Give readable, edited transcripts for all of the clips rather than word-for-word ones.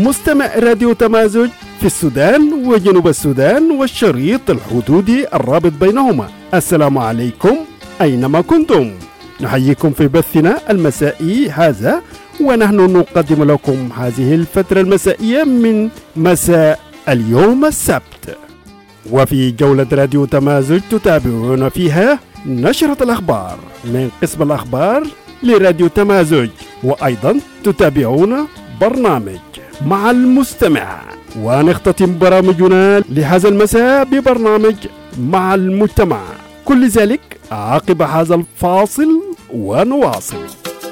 مستمع راديو تمازج في السودان وجنوب السودان والشريط الحدودي الرابط بينهما. السلام عليكم أينما كنتم، نحييكم في بثنا المسائي هذا، ونحن نقدم لكم هذه الفترة المسائية من مساء اليوم السبت. وفي جولة راديو تمازج تتابعون فيها نشرة الأخبار من قسم الأخبار لراديو تمازج، وأيضا تتابعون برنامج مع المستمع، ونختتم برامجنا لهذا المساء ببرنامج مع المجتمع. كل ذلك عقب هذا الفاصل ونواصل.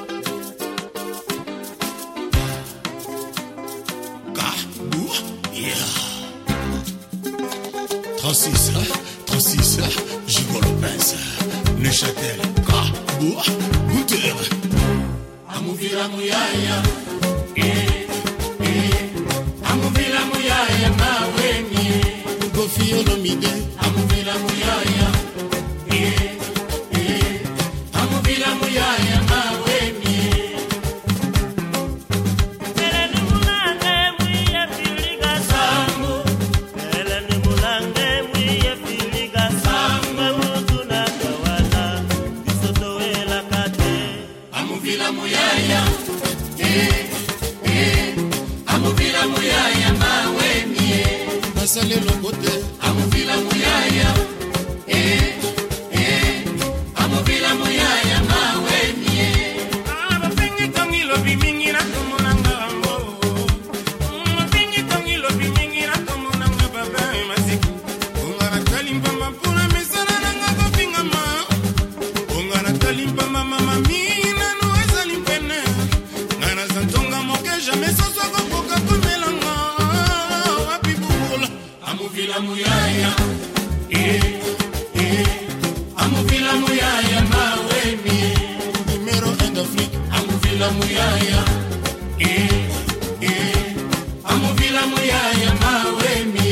Neuchâtel, Kabou, Gouter, Amouvila Mouyaya, Amouvila Mouyaya, Mawemi, Gofi Olomide, Amouvila Mouyaya, Amouvila Mouyaya, Mawemi. Sale lokote amuvila muyaya amuvila muyaya maweni abafingi tongilo bimingira komonanga mo abafingi tongilo bimingira komonanga baba masiku ungana kalimba mapuna mesana nanga kofinga ma ungana kalimba mama mina no ezalimpene ngana zantonga moke jamais soso kokoka komelanga Amuvila muyaya, amuvila muyaya maweni, numero en Afrique. Amuvila muyaya, amuvila muyaya maweni.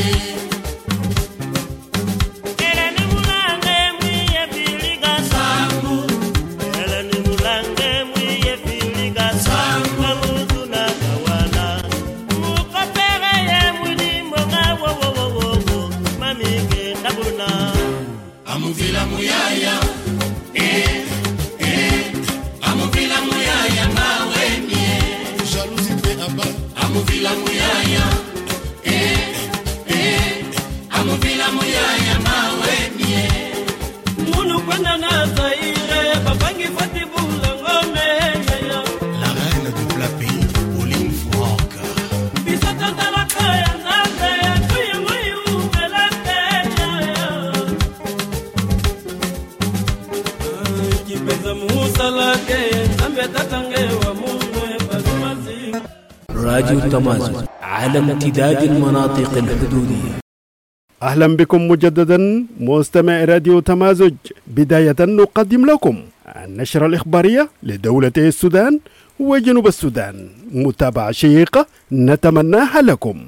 Eleni mulange mwiye filiga sangu, eleni mulange mwiye filiga sangu, mutuna kawana, mukapere ye mudimbo ngawo. Amuvila muyaya, amuvila muyaya maweni, jalousie pe aba. Amuvila muyaya, amuvila muyaya maweni. Munu kwenda na Zaire, babangi fati bulangome yaya. La reine du plat pays, Pauline Franck. Bisata talaka ya nande, kuya moyu melate yaya. راديو تمازج على امتداد المناطق الحدودية. أهلا بكم مجددا مستمع راديو تمازج. بداية نقدم لكم النشرة الإخبارية لدولتي السودان وجنوب السودان، متابعة شيقة نتمناها لكم.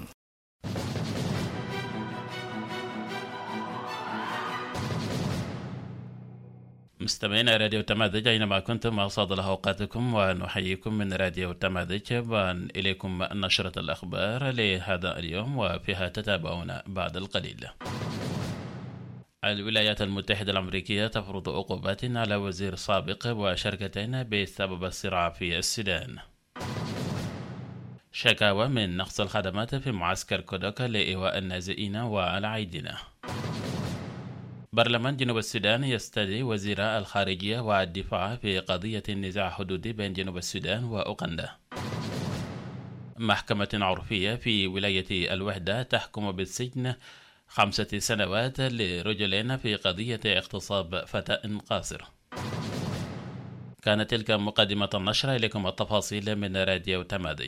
مستمعين راديو تمازج أينما كنتم أسعد الله أوقاتكم، ونحييكم من راديو تمازج إليكم نشرة الأخبار لهذا اليوم، وفيها تتابعون بعد القليل. الولايات المتحدة الأمريكية تفرض عقوبات على وزير سابق وشركتين بسبب الصراع في السودان. شكاوى من نقص الخدمات في معسكر كودوكا لإيواء النازئين والعيدنة. برلمان جنوب السودان يستدعي وزير الخارجية والدفاع في قضية النزاع الحدودي بين جنوب السودان وأوغندا. محكمة عرفية في ولاية الوحدة تحكم بالسجن 5 سنوات لرجلين في قضية اغتصاب فتاة قاصر. كانت تلك مقدمة النشرة، إليكم التفاصيل من راديو تمازج.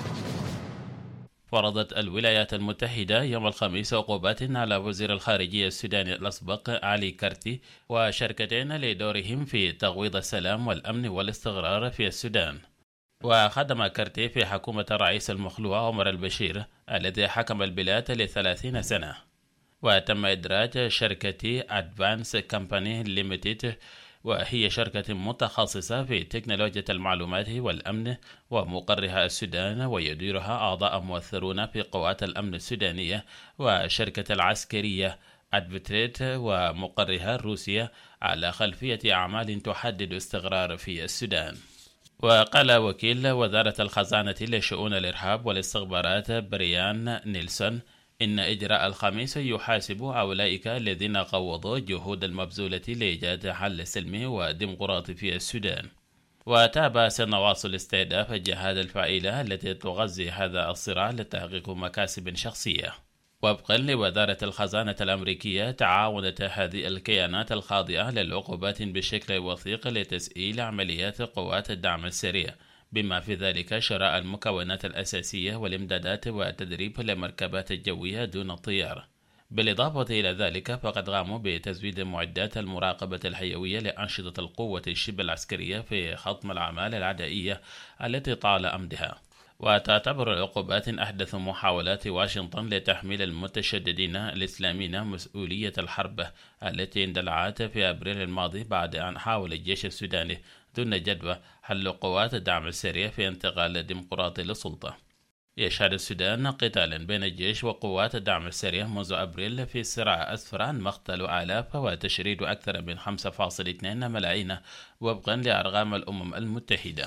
فرضت الولايات المتحدة يوم الخميس عقوبات على وزير الخارجية السوداني الأسبق علي كارتي وشركتين لدورهم في تغويض السلام والأمن والاستقرار في السودان. وخدم كارتي في حكومة الرئيس المخلوع عمر البشير الذي حكم البلاد ل30 سنة. وتم إدراج شركة أدفانس كامباني ليميتد وهي شركة متخصصة في تكنولوجيا المعلومات والأمن، ومقرها السودان، ويديرها أعضاء مؤثرون في قوات الأمن السودانية، وشركة العسكرية أدفيتريت ومقرها روسيا، على خلفية أعمال تحدد استقرار في السودان. وقال وكيل وزارة الخزانة لشؤون الإرهاب والاستخبارات بريان نيلسون إن إجراء الخميس يحاسب أولئك الذين قوضوا الجهود المبذولة لإيجاد حل سلمي وديمقراطي في السودان. وتابع سنواصل استهداف الجهات الفاعلة التي تغذي هذا الصراع لتحقيق مكاسب شخصية. وفقا لوزارة الخزانة الأمريكية، تعاونت هذه الكيانات الخاضعة للعقوبات بشكل وثيق لتسهيل عمليات قوات الدعم السريع، بما في ذلك شراء المكونات الأساسية والإمدادات والتدريب للمركبات الجوية دون الطيار. بالإضافة إلى ذلك، فقد قاموا بتزويد معدات المراقبة الحيوية لأنشطة القوة الشبه العسكرية في خضم الأعمال العدائية التي طال أمدها. وتعتبر العقوبات أحدث محاولات واشنطن لتحميل المتشددين الإسلاميين مسؤولية الحرب التي اندلعت في أبريل الماضي، بعد أن حاول الجيش السوداني دون جدوى حل قوات الدعم السريع في انتقال ديمقراطي للسلطة. يشهد السودان قتالا بين الجيش وقوات الدعم السريع منذ أبريل، في صراع أسفر عن مقتل آلاف وتشريد أكثر من 5.2 ملايين وفقا لأرقام الأمم المتحدة.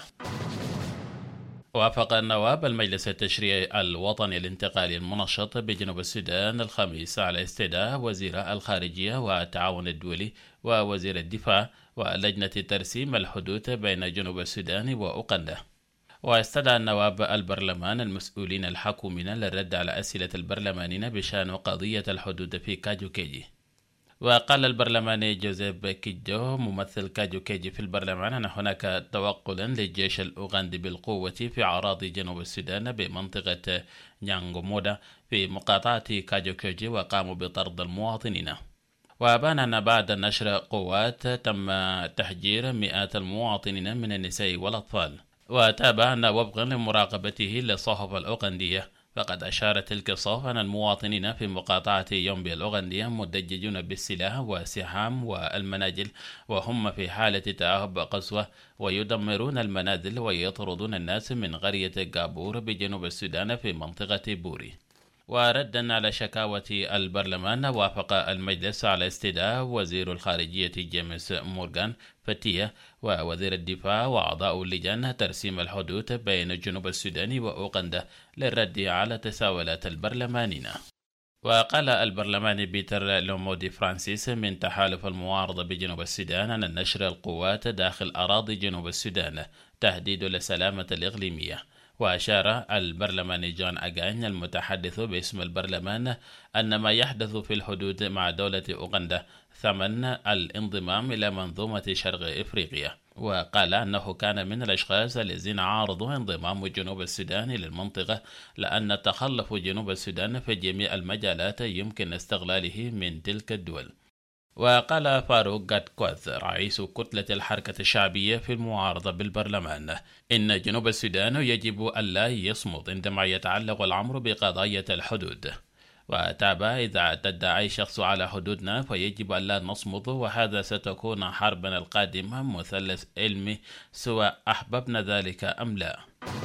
وافق النواب المجلس التشريعي الوطني الانتقالي المنشط بجنوب السودان الخميس على استدعاء وزير الخارجية والتعاون الدولي ووزير الدفاع ولجنة ترسيم الحدود بين جنوب السودان وأوغندا. واستدعى النواب البرلمان المسؤولين الحكوميين للرد على أسئلة البرلمانيين بشأن قضية الحدود في كاجوكيجي. وقال البرلماني جوزيف كيجو ممثل كاجوكيجي في البرلمان أن هناك توقلا للجيش الأوغندي بالقوة في أراضي جنوب السودان بمنطقة نيانغومودا في مقاطعة كاجوكيجي، وقاموا بطرد المواطنين. وأبان أن بعد نشر قوات تم تحجير مئات المواطنين من النساء والأطفال. وتابع أن وفقا لمراقبته للصحف الأوغندية، فقد أشارت تلك الصحف أن المواطنين في مقاطعة يومبي الأوغندية مدججون بالسلاح والسحام والمناجل، وهم في حالة تأهب قسوة، ويدمرون المنازل ويطردون الناس من قرية غابور بجنوب السودان في منطقة بوري. وردا على شكاوى البرلمان، وافق المجلس على استدعاء وزير الخارجية جيمس مورغان فتية ووزير الدفاع وأعضاء لجان ترسيم الحدود بين جنوب السودان وأوغندا للرد على تساؤلات البرلمانيين. وقال البرلماني بيتر لومودي فرانسيس من تحالف المعارضة بجنوب السودان أن نشر القوات داخل أراضي جنوب السودان تهديد للسلامة الإقليمية. وأشار البرلماني جون أغاني المتحدث باسم البرلمان أن ما يحدث في الحدود مع دولة أوغندا ثمن الانضمام إلى منظومة شرق إفريقيا. وقال أنه كان من الأشخاص الذين عارضوا انضمام جنوب السودان للمنطقة، لأن تخلف جنوب السودان في جميع المجالات يمكن استغلاله من تلك الدول. وقال فاروق غاتكوث رئيس كتلة الحركة الشعبية في المعارضة بالبرلمان إن جنوب السودان يجب ألا يصمت عندما يتعلق الأمر بقضايا الحدود. وتابع إذا تدعى أي شخص على حدودنا فيجب ألا نصمت، وهذا ستكون حربنا القادمة مثلث علمي سواء أحببنا ذلك أم لا.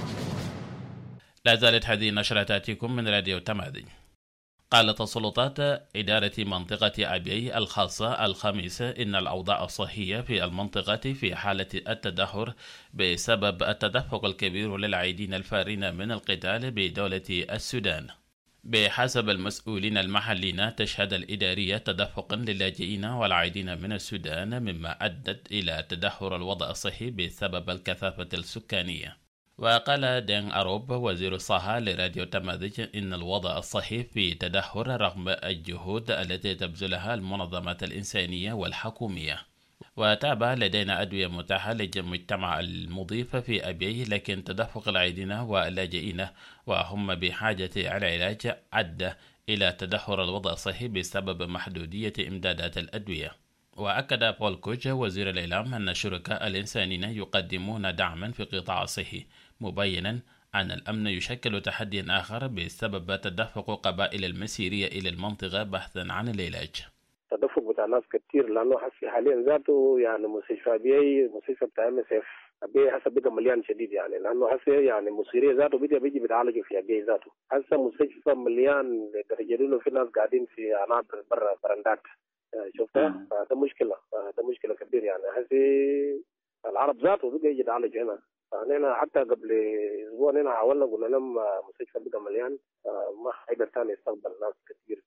لا زالت هذه النشرة تأتيكم من راديو تمازج. قالت السلطات إدارة منطقة أبيي الخاصة الخميس إن الأوضاع الصحية في المنطقة في حالة التدهور بسبب التدفق الكبير للعائدين الفارين من القتال بدولة السودان. بحسب المسؤولين المحليين، تشهد الإدارية تدفقا للاجئين والعائدين من السودان، مما أدت إلى تدهور الوضع الصحي بسبب الكثافة السكانية. وقال دين أروب وزير الصحة لراديو تمازج إن الوضع الصحي في تدهور رغم الجهود التي تبذلها المنظمات الإنسانية والحكومية. وتابع لدينا أدوية متاحة للمجتمع المضيف في أبيي، لكن تدفق العائدين واللاجئين وهم بحاجة العلاج أدى إلى تدهور الوضع الصحي بسبب محدودية إمدادات الأدوية. وأكد بول كوج وزير الإعلام أن الشركاء الإنسانيين يقدمون دعما في القطاع الصحي، مبينا أن الأمن يشكل تحديا آخر بسبب تدفق قبائل المسيرية إلى المنطقة بحثا عن العلاج. التدفق بتاع ناس كتير، لانه حاليا ذاته يعني مستشفى بتاع MSF ابي هسه بقى مليان شديد، يعني لانه هسه يعني مصيريه ذاته بيجي بيتعالجوا في ابي ذاته. هسه مستشفى مليان لدرجه انه في ناس قاعدين في عنابر برا برندات، شفتها؟ فده مشكله كبيره. يعني هسه العرب ذاته بقى يجي يتعالج هنا. فانا حتى قبل اسبوع هنا حاولنا قلنا لهم مستشفى بقى مليان، ما حيقدر ثاني يستقبل ناس كثير.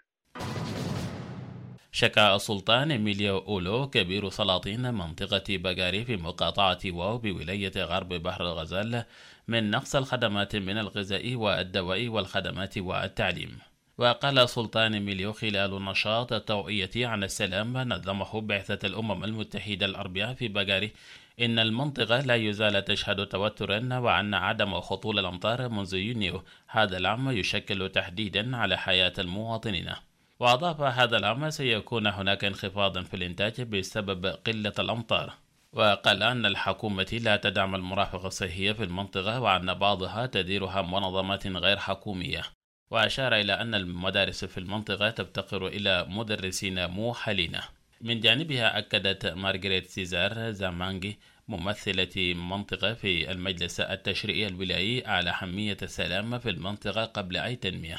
شكا السلطان إميليو أولو كبير سلاطين منطقة بقاري في مقاطعة واو بولاية غرب بحر الغزال من نقص الخدمات من الغذاء والدواء والخدمات والتعليم. وقال سلطان إميليو خلال نشاط التوعية عن السلام نظمه بعثة الأمم المتحدة الأربعاء في بقاري إن المنطقة لا يزال تشهد توترا، وأن عدم هطول الأمطار منذ يونيو هذا العام يشكل تحديدا على حياة المواطنين. وأضاف هذا العام سيكون هناك انخفاض في الإنتاج بسبب قلة الأمطار. وقال أن الحكومة لا تدعم المرافق الصحية في المنطقة، وأن بعضها تديرها منظمات غير حكومية. وأشار إلى أن المدارس في المنطقة تفتقر إلى مدرسين موحلين. من جانبها أكدت مارغريت سيزار زامانغي ممثلة منطقة في المجلس التشريعي الولائي على أهمية السلام في المنطقة قبل أي تنمية.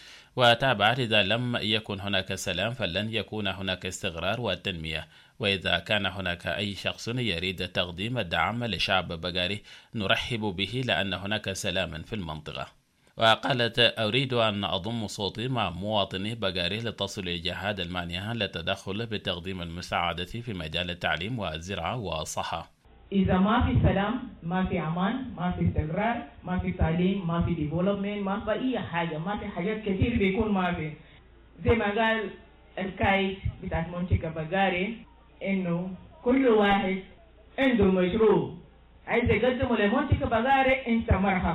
وتابعت: إذا لم يكن هناك سلام فلن يكون هناك استقرار والتنمية، وإذا كان هناك أي شخص يريد تقديم الدعم لشعب بقاري نرحب به، لأن هناك سلام في المنطقة. وقالت: أريد أن أضم صوتي مع مواطني بقاري لتصل الجهات المانعة للتدخل بتقديم المساعدة في مجال التعليم والزراعة والصحة. إذا ما في سلام، ما في أمان، ما في استقرار، ما في تعليم، ما في ديفلوبمنت، ما في أي حاجة، ما في حاجات كتير بيكون ما في. زي ما قال الكايد بتاع منطقة بقاري إنه كل واحد عنده مشروع عايز يقدمه لمنطقة بقاري، أنت مرحب.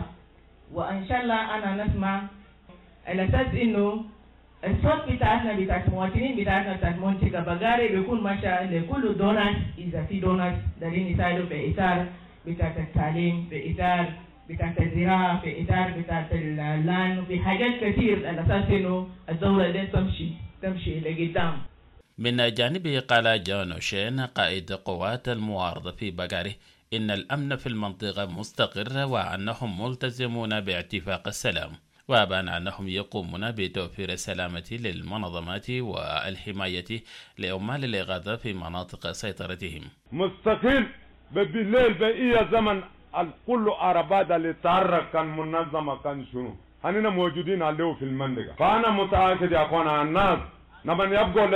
وإن شاء الله أنا نسمع على أساس إنه الصوت بتاعنا بتاع المواطنين بتاعنا بتاع منطقة بقاري بيكون ماشي لكل دونات. إذا في دونات دارين يساعدوا في إطار بتاع التعليم، في إطار بتاع الزراعة، في إطار بتاع اللان، في حاجات كثير على أساس إنه الدولة دي تمشي لقدام. من جانبه قال جون أوشين قائد قوات المعارضة في بقاري إن الأمن في المنطقة مستقر، وأنهم ملتزمون باتفاق السلام. وأبان أنهم يقومون بتوفير السلامة للمنظمات والحماية لعمال الإغاثة في مناطق سيطرتهم. مستقل بالليل بقية زمن الكل عربات اللي تحرك كان منظمة كان شنو هننا موجودين عليه في المنطقة. فأنا متأكد يا أخوانا الناس لمن يبقوا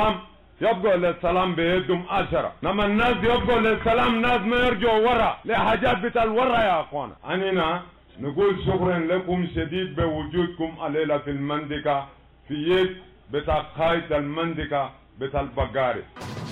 للسلام بيدهم 10، لما الناس يبقوا للسلام ناس ما يرجعوا ورا لحاجات بتاع ورا يا أخوانا. أننا نقول شكرا لكم شديد بوجودكم الليلة في المنطقة في يد بتاع قائد المنطقة بتاع البقاري.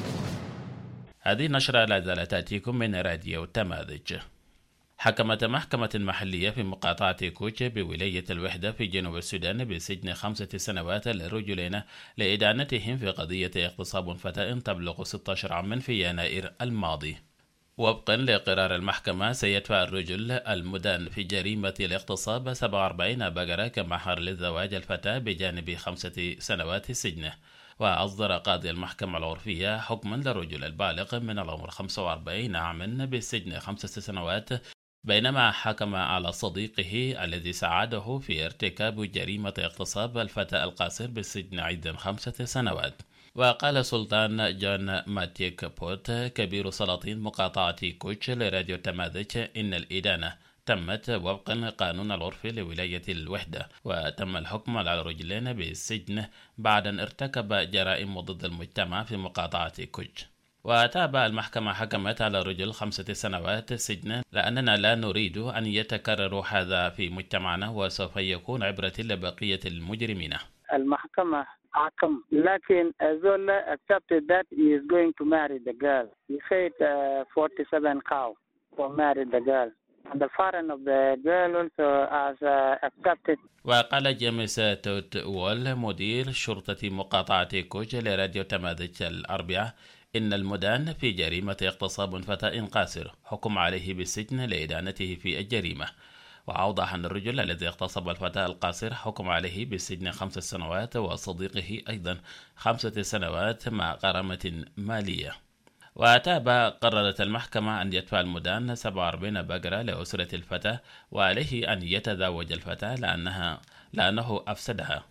هذه النشرة لا زالت تأتيكم من راديو تماذج. حكمت محكمة محلية في مقاطعة كوتش بولاية الوحدة في جنوب السودان بسجن 5 سنوات للرجلين لإدانتهم في قضية اغتصاب فتاة تبلغ 16 عاما في يناير الماضي. وفقا لقرار المحكمة سيدفع الرجل المدان في جريمة الاغتصاب 47 بقرة كمهر لزواج الفتاة بجانب 5 سنوات سجن. وأصدر قاضي المحكمة العرفية حكما للرجل البالغ من العمر 45 عاما بالسجن 5 سنوات، بينما حكم على صديقه الذي ساعده في ارتكاب جريمة اغتصاب الفتاة القاصر بالسجن أيضا 5 سنوات. وقال سلطان جون ماتيك بوت كبير سلاطين مقاطعة كوتش لراديو تماذج إن الإدانة تمت وفقا لقانون العرف لولاية الوحدة، وتم الحكم على الرجلين بالسجن بعد أن ارتكب جرائم ضد المجتمع في مقاطعة كوتش. وتابع المحكمة حكمت على الرجل 5 سنوات سجن لأننا لا نريد أن يتكرر هذا في مجتمعنا، وسوف يكون عبرة لبقية المجرمين. المحكمة حكم لكن Zola accepted that he is going to marry the girl. He said 47 cow for marry the girl. And the father of the girl also has accepted. وقال جيمس توت وول مدير شرطة مقاطعة كوج لراديو تماذج الأربعاء إن المدان في جريمة اغتصاب فتاة قاصر حكم عليه بالسجن لإدانته في الجريمة. وأوضح أن الرجل الذي اغتصب الفتاة القاصر حكم عليه بالسجن 5 سنوات وصديقه أيضا 5 سنوات مع غرامة مالية. وتابع قررت المحكمة أن يدفع المدان 47 بقرة لأسرة الفتاة، وعليه أن يتزوج الفتاة لأنه أفسدها.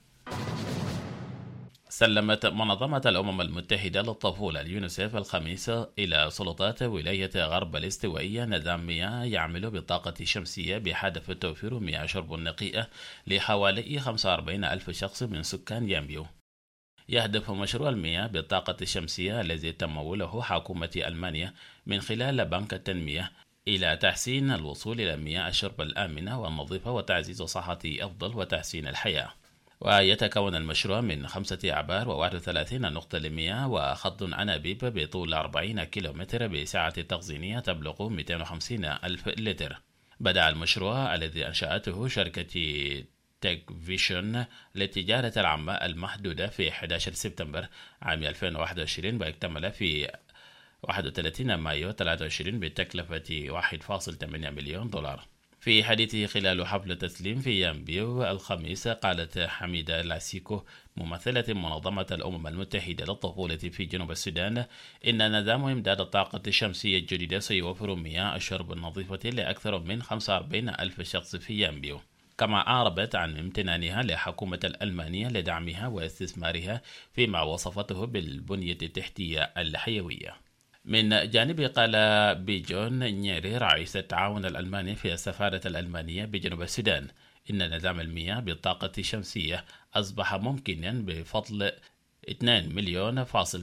سلمت منظمة الأمم المتحدة للطفولة اليونيسيف الخميس إلى سلطات ولاية غرب الاستوائية نظام مياه يعمل بالطاقة الشمسية بهدف توفير مياه شرب نقية لحوالي 45 ألف شخص من سكان يامبيو. يهدف مشروع المياه بالطاقة الشمسية الذي تموله حكومة ألمانيا من خلال بنك التنمية إلى تحسين الوصول إلى مياه الشرب الآمنة والنظيفة وتعزيز صحة أفضل وتحسين الحياة. ويتكون المشروع من 5 أعبار و31 نقطة لمياه وخط أنابيب بطول 40 كيلومتر بسعة تخزينية تبلغ 250 ألف لتر. بدأ المشروع الذي أنشأته شركة تيك فيشن للتجارة العامة المحدودة في 11 سبتمبر عام 2021 ويكتمل في 31 مايو 23 بتكلفة 1.8 مليون دولار. في حديثه خلال حفل تسليم في يامبيو الخميس، قالت حميدة لاسيكو ممثلة منظمة الأمم المتحدة للطفولة في جنوب السودان إن نظام إمداد الطاقة الشمسية الجديدة سيوفر مياه الشرب النظيفة لأكثر من 45 ألف شخص في يامبيو. كما أعربت عن امتنانها لحكومة الألمانية لدعمها واستثمارها فيما وصفته بالبنية التحتية الحيوية. من جانبه قال بيجون نيري رئيس التعاون الألماني في السفارة الألمانية بجنوب السودان إن نظام المياه بالطاقة الشمسية أصبح ممكنا بفضل 2.3 مليون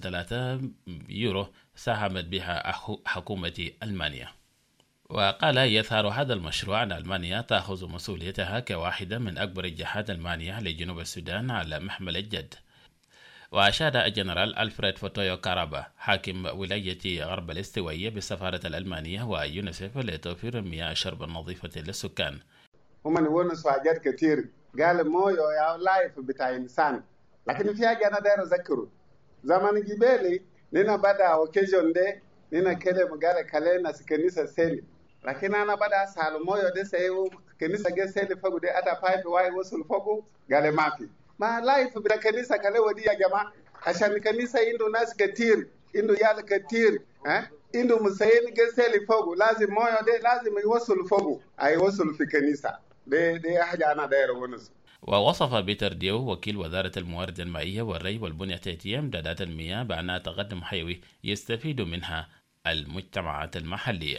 يورو ساهمت بها حكومة ألمانيا. وقال يظهر هذا المشروع أن ألمانيا تأخذ مسؤوليتها كواحدة من أكبر الجهات المانية لجنوب السودان على محمل الجد. وأشاد الجنرال ألفريد فوتويو كارابا حاكم ولاية غرب الاستوائية بالسفارة الألمانية ويونيسيف لتوفير مياه الشرب النظيفة للسكان. هم نونسوا حاجات كتير، قال مويو يا لايف بتاع إنسان، لكن في حاجة أنا داير أذكره. زمان جبالي نينا بدا أوكيجون دي نينا كلم قال كلنا كنيسة سيلي، لكن أنا بدا أسأل مويو دي سيو كنيسة جي سيلي فوق دي أتا بايب واي وصل فوق قال ما في. ما لايف بدا كنيسة كله ودي يا جماعة عشان كنيسة عنده ناس كتير، عنده يال كتير، عنده مسيين جسالي فوق، لازم مويه ده لازم يوصل فوق، يوصل في كنيسة. دي حاجة أنا داير ونس. ووصف بيتر ديو وكيل وزارة الموارد المائية والري والبنية التحتية إمدادات المياه بأنها تقدم حيوي يستفيد منها المجتمعات المحلية.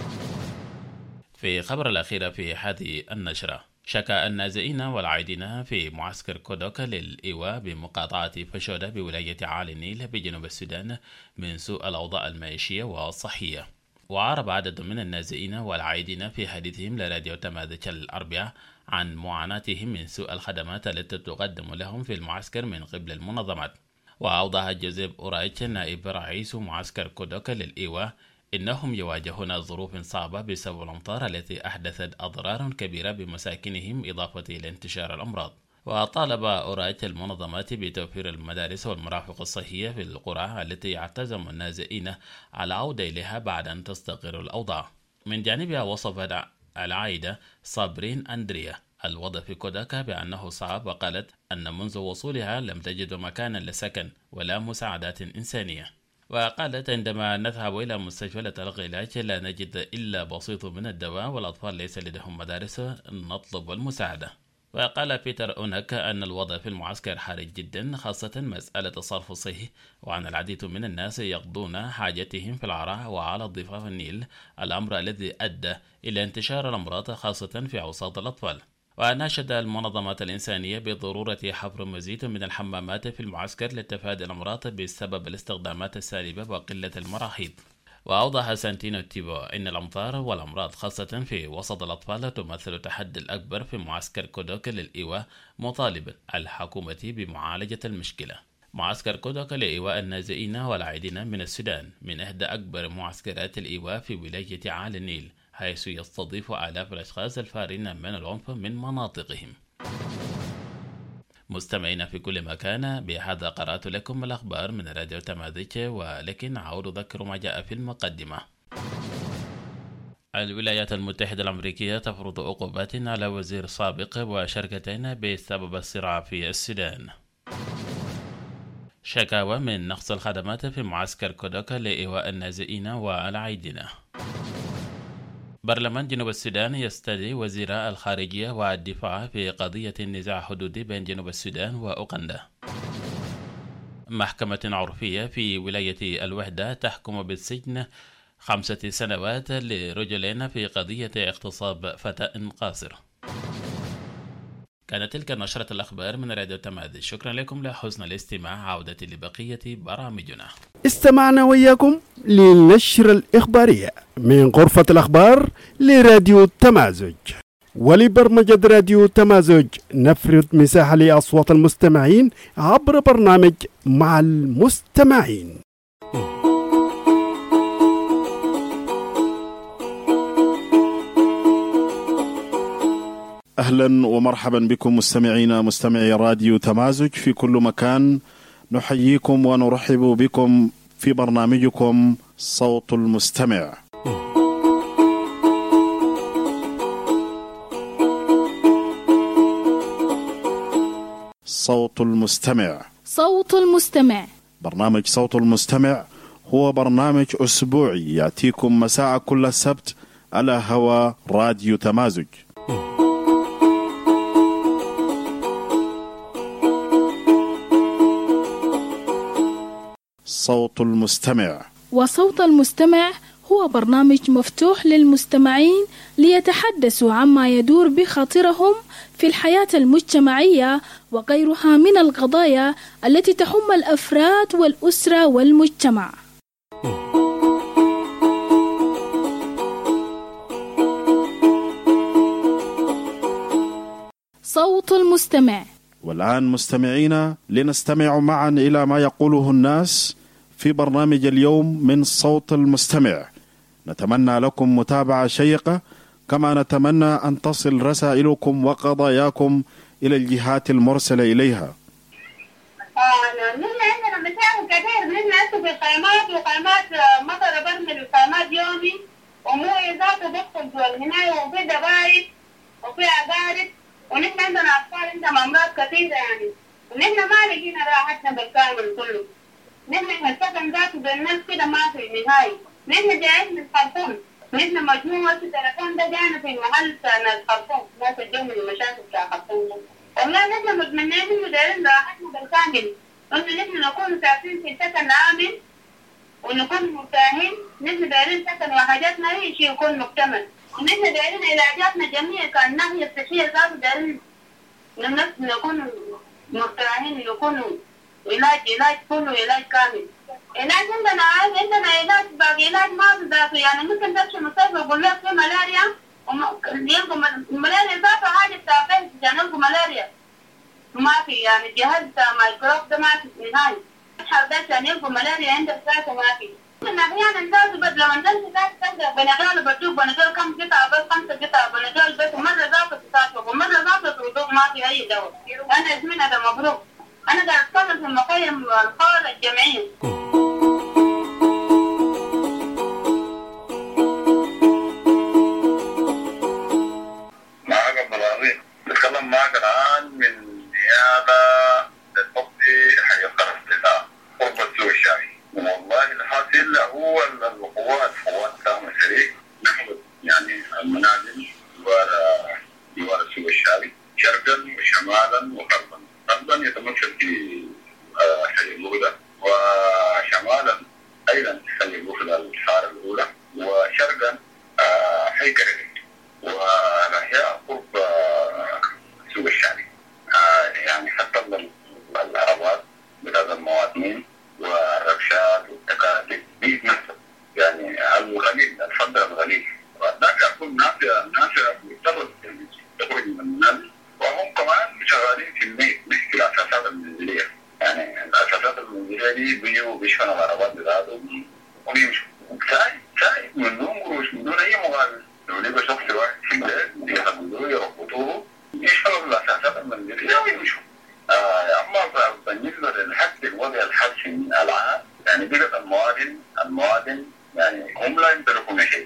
في خبر الأخير في هذه النشرة، شكى النازئين والعائدين في معسكر كودوك للإيواء بمقاطعة فشودة بولاية عالي النيل بجنوب السودان من سوء الأوضاع المعيشية والصحية. وعرب عدد من النازئين والعائدين في حديثهم لراديو تماذج الأربعاء عن معاناتهم من سوء الخدمات التي تقدم لهم في المعسكر من قبل المنظمات. وأوضح جوزيف أورايتش نائب رئيس معسكر كودوك للإيواء إنهم يواجهون ظروف صعبة بسبب الأمطار التي أحدثت أضرار كبيرة بمساكنهم إضافة إلى انتشار الأمراض. وطالب أورايتش المنظمات بتوفير المدارس والمرافق الصحية في القرى التي يعتزم النازئين على عودة إليها بعد أن تستقر الأوضاع. من جانبها وصفت العائدة صابرين أندريا الوضع في كوداكا بأنه صعب، وقالت أن منذ وصولها لم تجد مكانا للسكن ولا مساعدات إنسانية. وقالت عندما نذهب إلى مستشفى لتلقي العلاج لا نجد إلا بسيط من الدواء والأطفال ليس لديهم مدارس نطلب المساعدة. وقال بيتر أونك أن الوضع في المعسكر حرج جدا، خاصة مسألة الصرف الصحي، وأن العديد من الناس يقضون حاجتهم في العراء وعلى ضفاف النيل، الأمر الذي أدى إلى انتشار الأمراض خاصة في أوساط الأطفال. وناشد المنظمات الإنسانية بضرورة حفر مزيد من الحمامات في المعسكر لتفادي الأمراض بسبب الاستخدامات السالبة وقلة المراحيض. وأوضح سانتينو تيبو أن الأمطار والأمراض خاصة في وسط الأطفال تمثل التحدي الأكبر في معسكر كودوك للإيواء، مطالبا الحكومة بمعالجة المشكلة. معسكر كودوك لإيواء النازئين والعائدين من السودان من إحدى أكبر معسكرات الإيواء في ولاية عالي النيل، حيث يستضيف آلاف الأشخاص الفارين من العنف من مناطقهم. مستمعين في كل مكان، بهذا قرأت لكم الأخبار من راديو تماذج، ولكن أعود أذكر ما جاء في المقدمة. الولايات المتحدة الأمريكية تفرض عقوبات على وزير سابق وشركتين بسبب الصراع في السودان. شكاوى من نقص الخدمات في معسكر كودوكا لإيواء النازئين والعيدين. برلمان جنوب السودان يستدعي وزير الخارجية والدفاع في قضية النزاع الحدودي بين جنوب السودان وأوغندا. محكمة عرفية في ولاية الوحدة تحكم بالسجن 5 سنوات لرجلين في قضية اغتصاب فتاة قاصر. كانت تلك نشرة الأخبار من راديو تمازج. شكرا لكم لحسن الاستماع. عودة لبقية برامجنا. استمعنا وياكم للنشرة الإخبارية من غرفة الأخبار لراديو تمازج. ولبرمجة راديو تمازج نفرد مساحة لأصوات المستمعين عبر برنامج مع المستمعين. أهلا ومرحبا بكم مستمعي راديو تمازج في كل مكان. نحييكم ونرحب بكم في برنامجكم صوت المستمع. صوت المستمع. صوت المستمع. برنامج صوت المستمع هو برنامج أسبوعي يأتيكم مساء كل سبت على هوا راديو تمازج. صوت المستمع. وصوت المستمع هو برنامج مفتوح للمستمعين ليتحدثوا عما يدور بخاطرهم في الحياة المجتمعية وغيرها من القضايا التي تهم الأفراد والأسرة والمجتمع. صوت المستمع. والآن مستمعينا لنستمع معا إلى ما يقوله الناس في برنامج اليوم من صوت المستمع. نتمنى لكم متابعة شيقة، كما نتمنى أن تصل رسائلكم وقضاياكم إلى الجهات المرسلة إليها. نحن عندنا مشاكل كثير. نحن نسوا في الخيمات وخيمات مطر برمل وخيمات يومي ومويه ذاته بدخل جوا الهناية وفي دبايب وفي عقارب، ونحن عندنا أطفال عندهم أمراض كثيرة يعني، ونحن ما لقينا راحتنا بالكامل كله. نحن السكن ذاته بالناس كده ما في نهاية. نحن جايين من الخرطوم، نحن مجموعة التلفون ده جانا في المحل بتاع ناس الخرطوم، ناس الجو من المشاكل بتاع الخرطوم ده. والله نحن متمنين إنه دايرين راحتنا بالكامل، إنه نحن نكون ساكنين في سكن آمن ونكون مرتاحين. نحن دايرين سكن وحاجاتنا أي شيء يكون مكتمل، ونحن دايرين علاجاتنا جميع كان ناحية الصحية ذاته دايرين نكون مرتاحين، يكونوا علاج كله علاج كامل. علاج عندنا علاج باقي علاج ما بذاته يعني. ممكن تمشي مستشفى يقول لك في ملاريا يلقوا الملاريا ذاته حاجة بتاعتين عشان يلقوا ملاريا ما في يعني. جهاز بتاع ميكروب ده ما في نهاية. الحال ده عشان يلقوا ملاريا عندك ذاته ما في. إحنا أحيانا ذاته بد لما نزلت ذاته تلقى بنادول بدوق بنادول كم قطعة بس 5 قطع بنادول بس، ومرة ذاته تساعده ومرة ذاته تردوق ما في أي دواء. أنا اسمي هذا مبروك. أنا قاعد أتكلم في المخيم الخارج الجمعية. معك عبد العظيم بتكلم معك الآن من نيابة للمفتي حي القرن لله قرب السوق الشامي. والله الحاصل هو القوات كامل شريك نحو يعني المنازل جوار السوق الشامي شرقا وشمالا وغربا. غربا يتمثل في حي الوحدة، وشمالا أيضا حي الوحدة الحارة الأولى، وشرقا حي كريم، والأحياء قرب السوق الشامي. يعني حتى العربات بهذا المواطنين والركشات والتكاتك بيتنفذ يعني الغليل الفضل الغليل. وذاك يكون ناس يخرج من المنازل، وهم كمان شغالين في الميت مش في الأساسات المنزلية. يعني الأساسات المنزلية دي بيجوا بيشحنوا العربات بتاعتهم ويمشوا ساي من دون قروش من دون أي مقابل. لو لقوا شخص واحد في البيت ياخذوه يربطوه يشحنوا الأساسات المنزلية ويمشوا. أما بالنسبة للحد الوضع الحسن العام يعني بقت المواطن يعني هم لا يمتلكون شيء.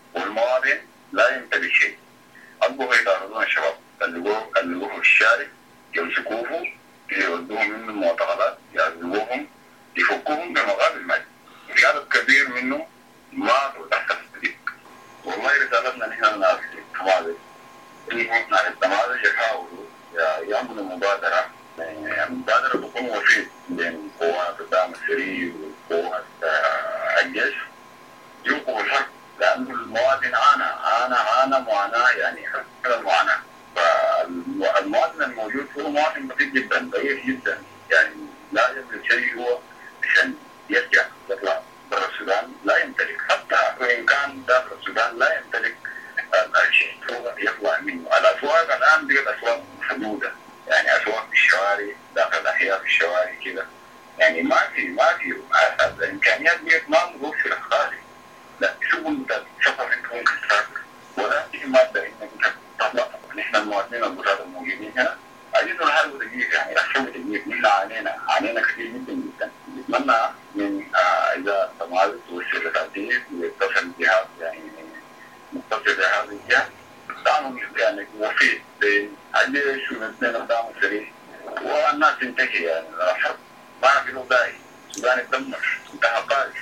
والمواطن لا يمتلك شيء. أصبحوا يطاردون الشباب، اللقوه في الشارع، يمسكوه، يودوهم منه المعتقلات، يعذبوهم، يفكوهم بمقابل مال. في عدد كبير منه ماتوا تحت التدريب. والله رسالتنا نحن ناس التماذج، ناس التماذج يحاولوا يعملوا مبادرة، مبادرة تكون وسيط بين قوات الدعم السري وقوات الجيش يوقفوا الحرب، لأن المواطن عانى معاناة يعني حتى المعاناة. فالمواطن الموجود هو مواطن بسيط جدا، ضعيف جدا، يعني لا يملك شيء هو عشان يرجع يطلع برا السودان، لا يمتلك، حتى وإن كان داخل السودان لا يمتلك الشيء هو يطلع منه. الأسواق الآن بقت أسواق محدودة، يعني أسواق في الشوارع، داخل الأحياء في الشوارع كده، يعني ما في الإمكانيات دي ما متوفرة خالص. لا سبل سفر انت ممكن تسافر، ولكن مادة انك تطلع. نحن المواطنين البساط الموجودين هنا عايزين الحرب تجيب، يعني الحرب تجيب. نحن عانينا كثير جدا جدا. نتمنى من اذا تماذج توصل لتعديل ويتصل بهذا، يعني متصل بهذا الجهة، تعمل يعني وسيط بين الجيش والاثنين الدعم السريع والناس تنتهي. يعني الحرب ما في له داعي، السودان اتدمر، انتهى قائد.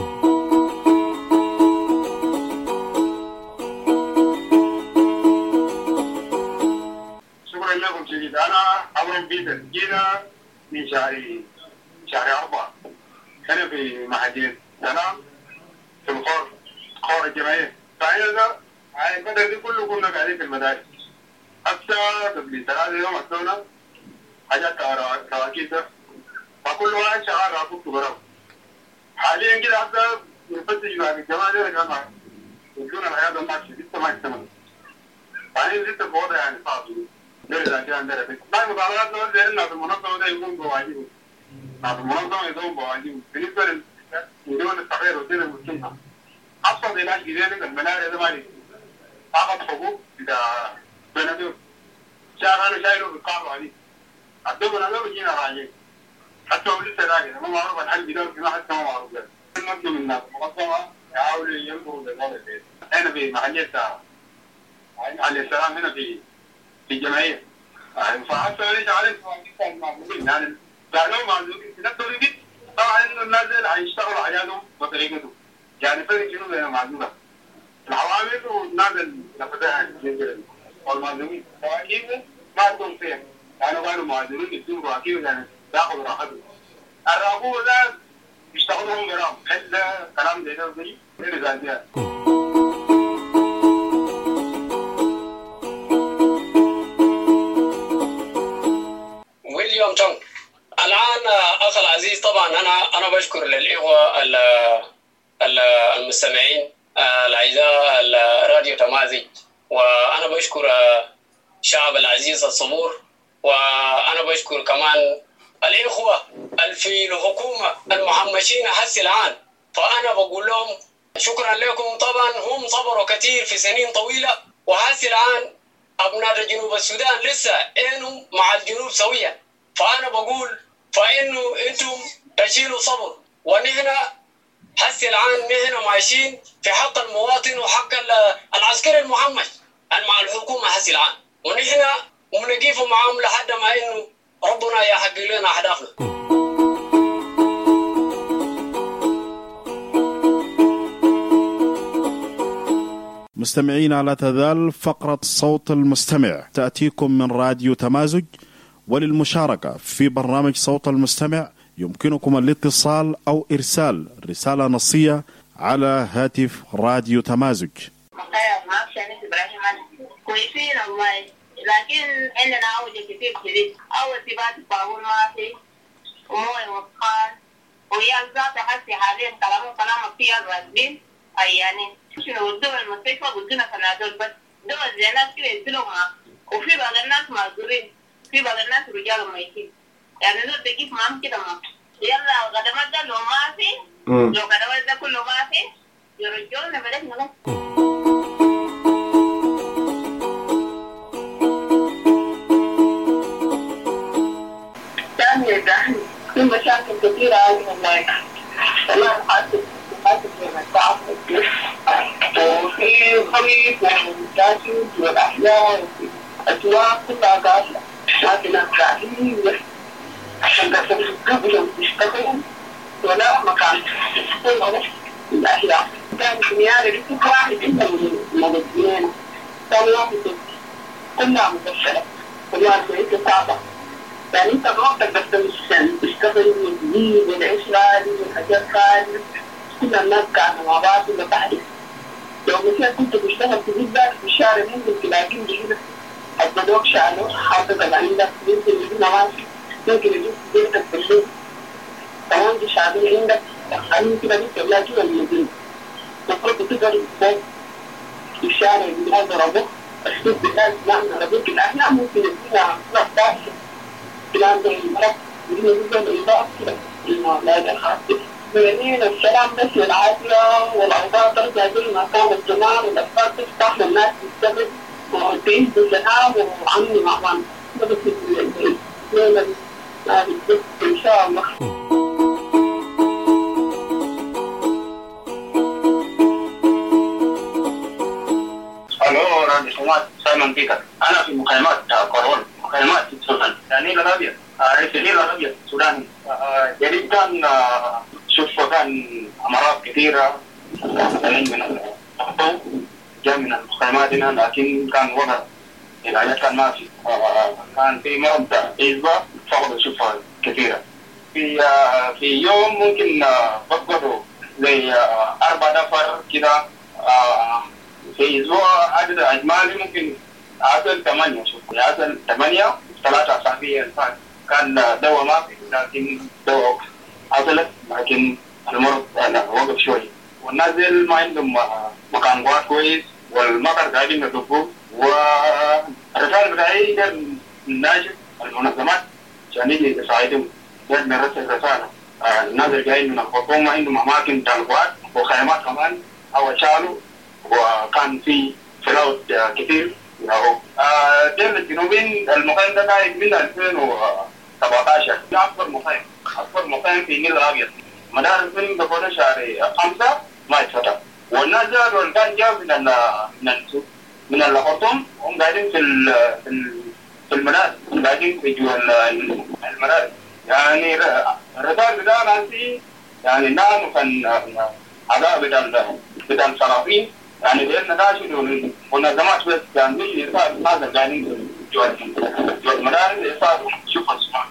لكم شديد. أنا عمرو بيتر، جينا من شهر 4 هنا في محجين، أنا في الخور الجماعية. فهنا الفترة دي كله كنا قاعدين في المدارس، حتى قبل 3 يوم أتونا حاجات كواكيد، فكل واحد شغال رابط برام. حاليا كده حتى نفتش بعد الجماعة دي كمان يقولون الحياة الناس لسه ما اكتملت، فهنا لسه الوضع يعني صعب. بعد مقابلات نقول لنا في المنظمة ده يكون بواجبه، في المنظمة يكون بواجبه. بالنسبة لدول التغيير والدين المسلمة أبسط علاج جديد الملاria ده مالي فقط حبوب بتاع بنادول شاغلوا شايلوا بالقارب عليه الدول هذول بيجينا راجعين، حتى هو لسه راجع ما معروف الحل بدون كما حتى ما معروف له. نطلب من الناس المنظمة يحاولوا ينبهوا لهذا الشيء. هنا في محلية علي السلام هنا في الجمعية، فحتى ليش عليك المعلومين، يعني لأنهم معلومين في نفس الوقت طبعا إنه الناس اللي هيشتغلوا حياتهم بطريقتهم، يعني فرق شنو بين المعلومات العوامل والناس اللي نفذها والمعلومين، فأكيد ما عندهم فهم، يعني كانوا معلومين يكونوا أكيد يعني ياخذوا راحتهم. الرابو ده يشتغلوا برام، حتى كلام زي ده وزي ده. ويليام تونغ. الآن أخي العزيز، طبعا أنا بشكر للإخوة المستمعين الأعزاء راديو تمازج، وأنا بشكر الشعب العزيز الصبور، وأنا بشكر كمان الإخوة في الحكومة المحمشين هسه الآن، فأنا بقول لهم شكرا لكم. طبعا هم صبروا كثير في سنين طويلة، وهسه الآن أبناء جنوب السودان لسه إنهم مع الجنوب سويا، فأنا بقول فإنه أنتم تشيلوا صبر، ونحن هسه الآن نحن ماشيين في حق المواطن وحق العسكري المحمش مع الحكومة هسه الآن، ونحن ونقيف معهم لحد ما إنه ربنا يحقق لنا أهدافنا. مستمعين، لا تزال فقرة صوت المستمع تأتيكم من راديو تمازج، وللمشاركة في برنامج صوت المستمع يمكنكم الاتصال أو إرسال رسالة نصية على هاتف راديو تمازج. كويسين والله، لكن عندنا عوجة كثير جديد. أول ثبات الطاعون ما في، ومويه وسخان، ويا ذات حسي حاليا كلامك فيها الرازبين يعني شنو الدول المستشفى بدنا فنادول بس، دول زي الناس كده يدلوا وفي بعض الناس معذورين، في بعض الناس رجال ميتين، يعني دول تجيب معهم كده ما يلا الخدمات ده لو ما في، لو الخدمات ده كله ما في يرجعونا بلدنا بس. في مشاكل كثيرة هذه والله، والله حاسس في متعب كثير، وفي المساجد والأحياء والأسواق كلها قافلة، لكن التعليم عشان قبل يشتغلوا ولا مكان يشتغلوا الأحياء. كان سيارة كل واحد إلا من كان واحد كلها مكسرة، كلها كويسة صعبة. يعني أنت ما تقدر تشتغل وتجيب والعيش غالي والحاجات غالية، كل الناس كانوا مع بعض ولا تحدث. لو مثلا كنت بشتغل تجيب ذلك في الشارع ممكن تلاقين جيبك حتدوك شعله حاطط عندك ممكن يجيب نواشي، ممكن يجيب بيتك بالليل كمان دي شعبين عندك خليني كده بيت تلاقي ولا يجيب المفروض تقدر في الشارع اللي ضربه السوق بالناس نعمل بيت الأهل ممكن يجينا نقطاش كلام زي المرض يجينا جدا الإضاءة كده لا يدخل بينين السلام بس والعافية والأوضاع ترجع زي ما كانت زمان والأفكار تفتح والناس تستفيد وتعيش بالسلام وعمي مع بعض. بس الليلة دي إن شاء الله. ألو راديو سماعة سايمون بيكر. أنا في مخيمات قرون، مخيمات في السودان. النيل الأبيض، رئيس النيل الأبيض السوداني. جديد كان شوف كان أمراض كثيرة من الخطوط جاء من المخيمات هنا، لكن كان وضع العلاج كان ما في. كان في مرض إيزبا فقد الشفاء كثيرة. في يوم ممكن فقدوا زي 4 نفر كده. في أسبوع عدد إجمالي ممكن عدد 8. شوف عدد 8 3 أسابيع كان دواء ما في، لكن دواء عضلت، لكن المرض وقف شوي. والنازل ما عندهم مكان قوات كويس، والمطر قاعدين يطبوا. والرسالة بتاعي الناشط المنظمات عشان يجي يساعدهم. نرسل رسالة النازل جايين من الخرطوم، عندهم أماكن تلقوات وخيمات كمان أو شالوا، وكان في فلوت كثير. دول الجنوبين المخيم ده قاعد من 2017 أكبر مخيم في النيل الأبيض. مدارس من بقول شهر 5 ما يتفتح. والناس اللي كان جاء من الخرطوم هم قاعدين في المدارس، قاعدين في جوا المدارس. يعني الرسالة ده ناسي يعني نحن كان أعضاء بدل الصرافين يعني لأن ناشد والنظامات بس يعني مش يصاب هذا قاعدين جوا المدارس يصاب شوف السماء.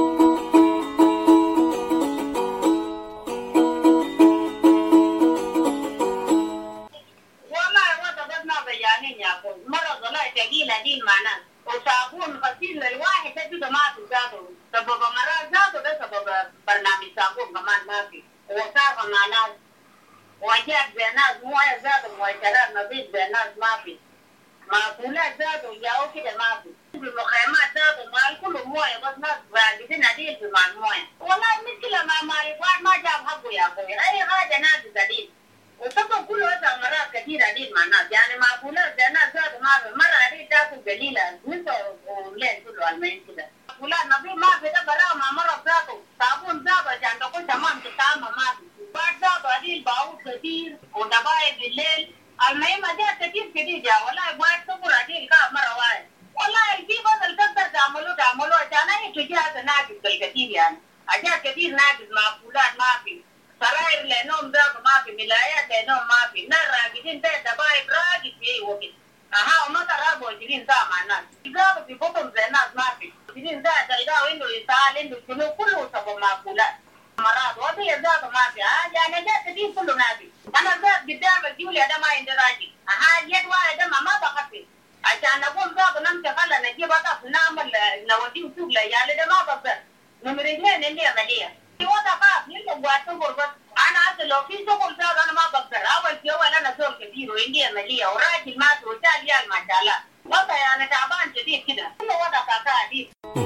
مرض لا ثقيلة دي معناه وصابون غسيل الواحد ده ما تزاده سبب مرض زاده ده سبب برنامج صابون كمان ما في وصاغة مع ناس وجات بناس موية زاده مويترات نظيف بناس ما في معقولات زاده ياو كده ما في المخيمات زاده مال كله موية بس ناس راقدين عديل بمع الموية. والله المشكلة مع معرفات ما جاب حقه يا أخوي، أي حاجة ناس عديل وطبعا كل هذا مرات كثيرة عديد مع الناس. يعني معقولات الناس زادوا مرة عديد تاكل قليلة نسوا ولين كله المين كده. معقولات نظيف ما في ده برا مع مرة زادوا صابون زادوا عشان تقول تمام تتعامل ما في. بعد زادوا عديد باعوه كثير ودبايب بالليل المهم جاء كثير يا والله بعد صبر عديد كاب مرة واحد. والله في بس الكثر تعملوا عشان أي تجاه ناقص كثير يعني. أجا كثير ناقص معقولات ما في. سراير لأنهم ذاك ما في، ملايات لأنهم ما في، نار راقدين ده دبايب راقد في أي وقت. وما ترى 24 ساعة مع الناس. ذاك في بطن زي الناس ما في. 24 ساعة تلقاه عنده إسهال عنده شنو كله سبب معقولات. مرات وفي ذاك ما في. يعني جات كثير كله نافي. أنا ذاك قدام الجولة ده ما عندي راجل. يد واحد ده ما بخفي. عشان نقول ذاك نمشي خلا نجيب أطف نعمل نوديه سوق ليالي ده ما بقدر. نمر 2 اللي عملية. وضع خاف يلقى شغل بس. أنا أصل لو في شغل زاد أنا ما بقدر. أول في أول أنا شغل كثير وعندي عملية وراجل مات وشال ريال ما شاء الله. وضع يعني تعبان شديد كده. كله وضع كاكا عديد.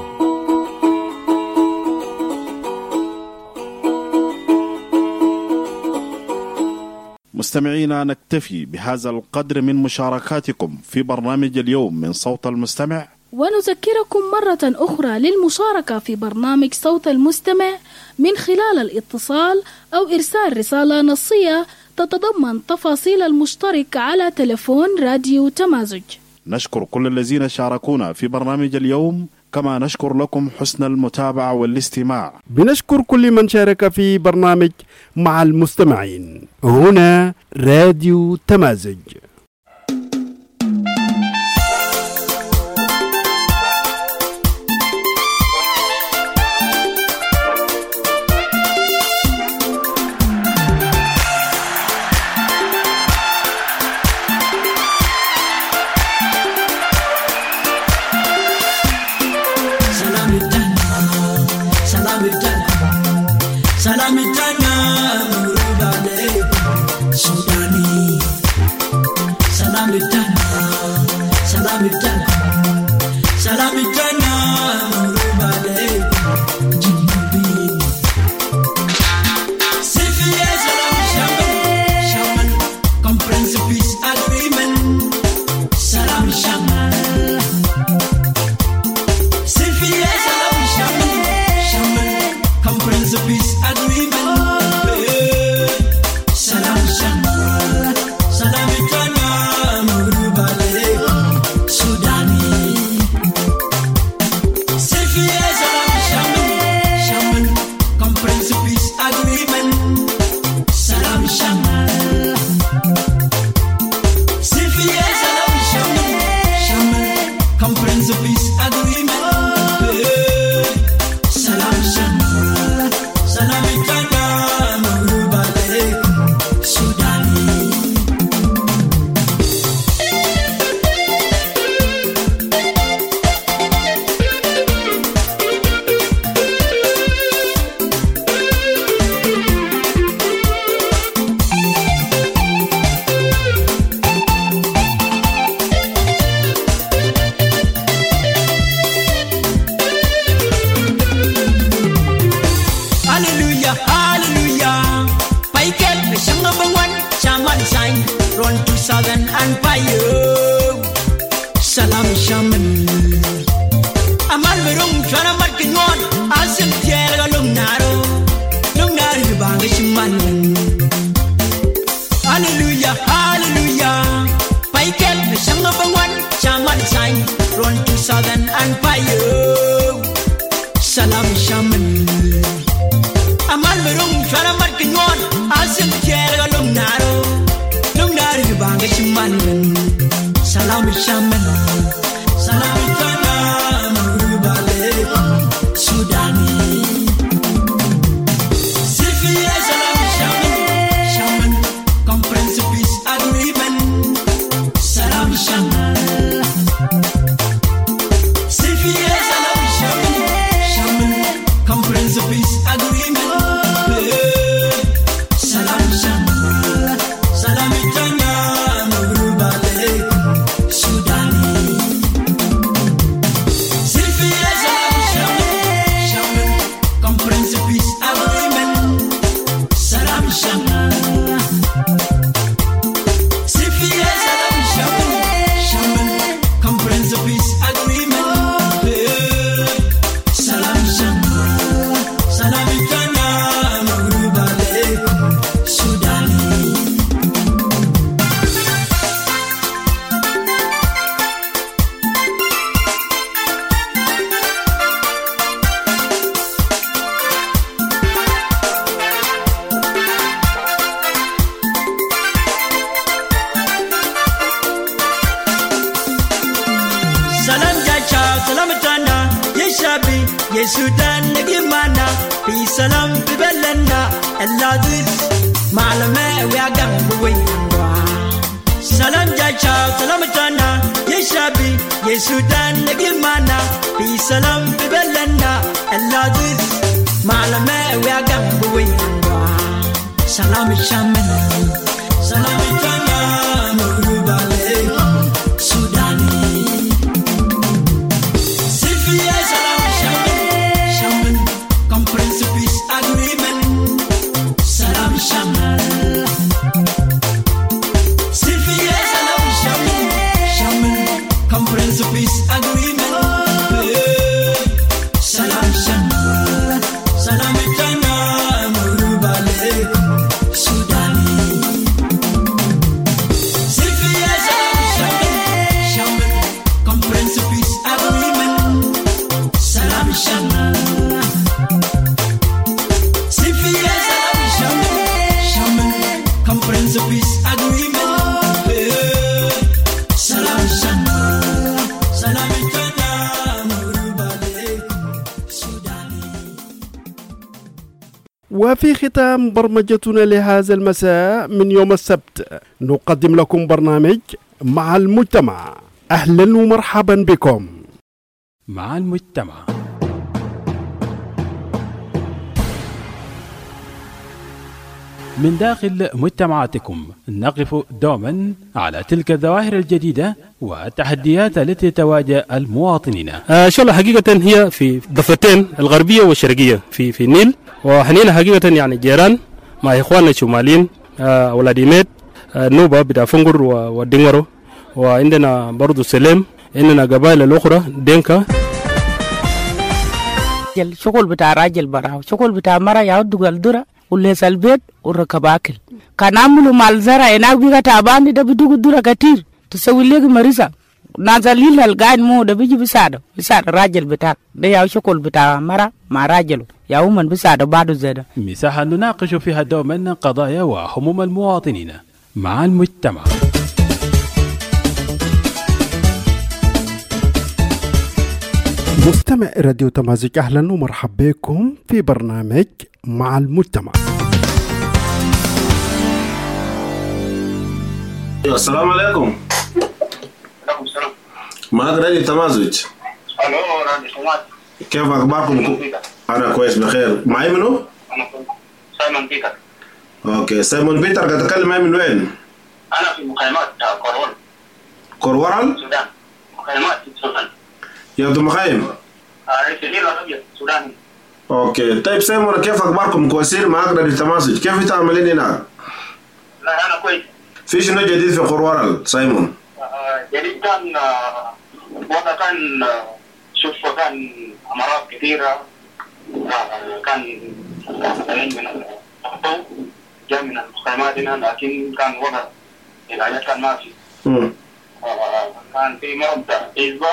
مستمعينا نكتفي بهذا القدر من مشاركاتكم في برنامج اليوم من صوت المستمع، ونذكركم مرة أخرى للمشاركة في برنامج صوت المستمع من خلال الاتصال أو إرسال رسالة نصية تتضمن تفاصيل المشترك على تلفون راديو تمازج. نشكر كل الذين شاركونا في برنامج اليوم، كما نشكر لكم حسن المتابعة والاستماع. بنشكر كل من شارك في برنامج مع المستمعين. هنا راديو تمازج. Salam Sudani وفي ختام برمجتنا لهذا المساء من يوم السبت نقدم لكم برنامج مع المجتمع. أهلا ومرحبا بكم مع المجتمع. من داخل مجتمعاتكم نقف دوما على تلك الظواهر الجديدة والتحديات التي تواجه المواطنين. شغلة حقيقة هي في ضفتين الغربية والشرقية في النيل، وحنينا حقيقة يعني جيران مع إخواننا الشماليين أولاد إيميد نوبة بتاع فنقر والدنغرو، وعندنا برضو سليم، عندنا قبائل الأخرى دينكا. شغل بتاع راجل براو، شغل بتاع مرة يعود الدرة وليس البيت وركب أكل. كان عملوا مال زرع هناك بيجا تعبان ده بدوق الدرة كتير تسوي لك مريضة نازلين القاعد مو ده بيجي بيساعد الراجل بتاعك ده يا شغل بتاع مرة مع راجله يا من بيساعد بعده زيادة. مساحة نناقش فيها دوما قضايا وهموم المواطنين مع المجتمع. مستمع راديو تمازج، أهلا ومرحبا بكم في برنامج مع المجتمع. السلام عليكم. عليكم السلام. معك راديو تمازج. الو راديو تمازج. كيف أخباركم؟ أنا كويس بخير. معي منو؟ أنا سايمون بيتر. أوكي سايمون بيتر، تتكلم معي من وين؟ أنا في مخيمات كورورال. كورورال؟ السودان. مخيمات في السودان. يا ابو مخيم. في الهيل الأبيض السوداني. اوكي طيب سايمون، كيف اخباركم؟ كويسين؟ معك راديو تمازج، كيف تعملين هناك؟ لا أنا كويس. في شنو جديد في قرورال سايمون؟ جديد كان وضع كان شوف كان أمراض كثيرة، كان من الضوء جاء من المخيمات هنا، لكن كان وضع العلاج كان ما في. كان في مرض إيزبا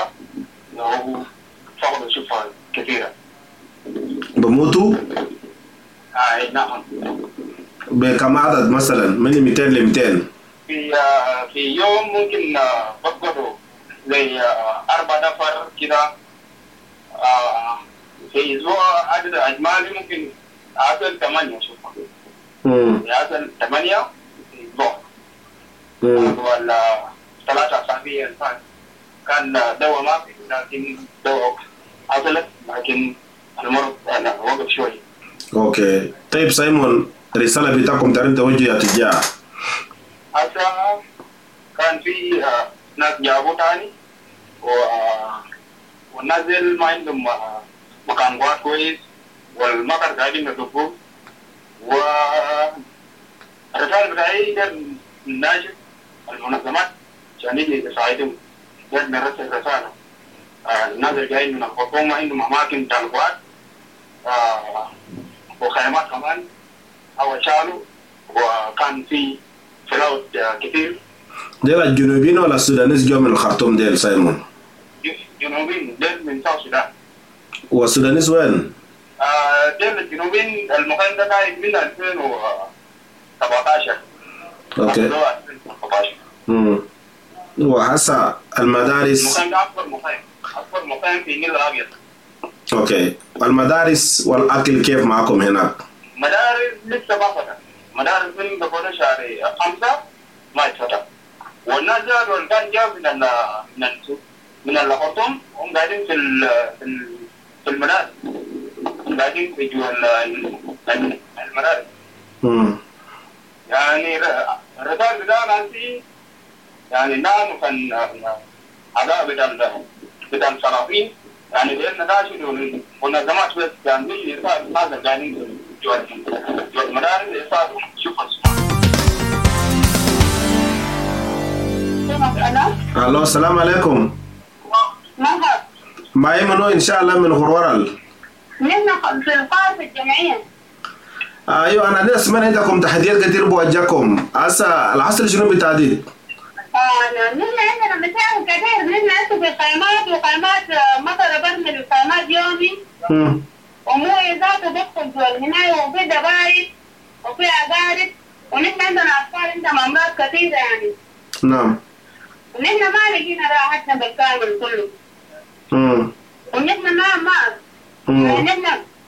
وفقد الشفاء كثيرة. بموتوا؟ نعم. بكم عدد مثلا من 200 ل 200؟ في يوم ممكن بفقدوا زي 4 نفر كده. في أسبوع عدد إجمالي ممكن أصل 8 شوف. أصل 8 في أسبوع. ولا 3 أسابيع الفات كان دواء ما في، لكن دواء أصلت، لكن المرض وقف شوي. اوكي طيب سايمون، الرسالة بتاعكم تعرف توجه تجاه؟ هسه كان في ناس جابوا تاني والنازل ما عندهم مكان قوات كويس، والمطر قاعدين يدفوا، والرسالة بتاعي الناشط المنظمات عشان يجي يساعدهم. نرسل رسالة الناس الجايين من الحكومة عندهم أماكن تلقوات وخيمات كمان أول شالوا، وكان في فلوت كثير. ديل الجنوبيين ولا السودانيين جو من الخرطوم ديل سايمون؟ جنوبيين ديل من ساوث السودان. والسودانيين وين؟ ديل الجنوبيين المخيم ده كان من 2017. اوكي. 2017. وهسه المدارس. المخيم ده أكبر مخيم في النيل الأبيض. اوكي، المدارس والاكل كيف معكم هناك؟ مدارس لسه ما فتح، مدارس من دخول شهر 5 ما يتفتح، والناس اللي كان جاء من الخرطوم هم قاعدين في المدارس، قاعدين في جوا المدارس. يعني الرسالة بتاعنا نسي يعني نحن كان أعضاء بتاع الصرافين، يعني لأن ناشد ونظمات بس كان بيجي يرفع هذا القاعدين جوا المدارس يرفع شوف الو السلام عليكم. مرحبا. معي منو ان شاء الله من غرورال؟ نحن في القاعة الجمعية. ايوه انا لسه سمعت عندكم تحديات كثير بوجهكم، هسه العصر شنو بالتحديد؟ نحن عندنا مسائل كثير، نحن هسه في خيمات وخيمات مطر برمل وخيمات يومي ومويه ذاته بيدخل جوا الهناية، وفي دبايب وفي عقارب، ونحن عندنا أطفال عندهم أمراض كثيرة يعني. نعم. ونحن ما لقينا راحتنا بالكامل كله. ونحن ما يعني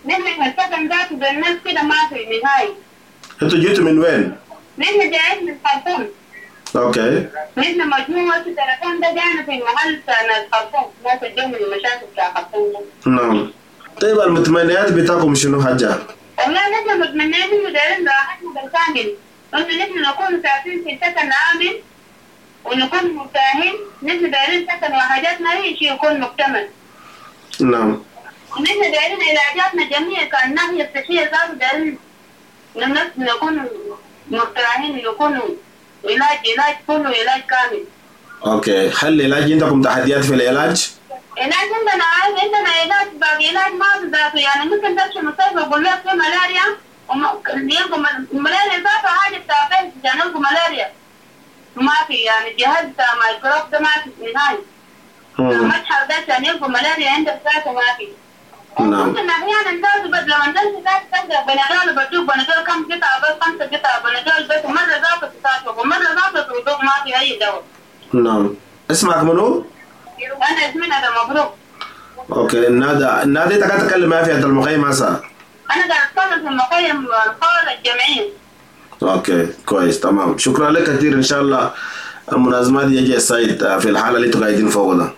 نحن السكن ذاته بالناس كده ما في نهاية. انتوا جيتوا من وين؟ نحن جايين من خرطوم. اوكي. نحن مجموعة التلفون ده جانا في محل سنة خرطوم، ناس الجو من المشاكل بتاع خرطوم ده. نعم. طيب المتمنيات بتاعكم شنو حاجة؟ والله نحن متمنين انه دايرين راحتنا بالكامل، انه نحن نكون ساكنين في سكن آمن ونكون مرتاحين، نحن دايرين سكن وحاجاتنا اي شيء يكون مكتمل. نعم. ونحن دايرين علاجاتنا جميع كان ناحية الصحية ذاته دايرين الناس نكون مرتاحين، يكونوا علاج كله علاج كامل. اوكي، هل العلاج عندكم تحديات في العلاج؟ علاج عندنا علاج باقي علاج ما بذاته، يعني ممكن تمشي مستشفى يقول لك في ملاريا يلقوا الملاريا ذاته حاجة بتاعتين عشان يلقوا ملاريا ما في، يعني جهاز بتاع ميكروب ده ما في نهاية. المشهر ده عشان يلقوا ملاريا عندك ذاته ما في. ممكن أحيانا ذاته بس لما تنسى ذاته تلقى بنادول بدوك بنادول كم قطعة بس 5 قطع بنادول بس، ومرة ذاته تساعدك ومرة ذاته تودوك ما في أي دواء. نعم. اسمك منو؟ أنا اسمي ندى مبروك. اوكي، ندى انت قاعد تتكلم معايا في هذا المخيم هسه؟ أنا قاعد أتكلم في المخيم الخارج الجمعية. اوكي كويس تمام، شكرا لك كثير. ان شاء الله المنظمات دي يجي السعيد في الحالة اللي انتوا قاعدين فوق ده.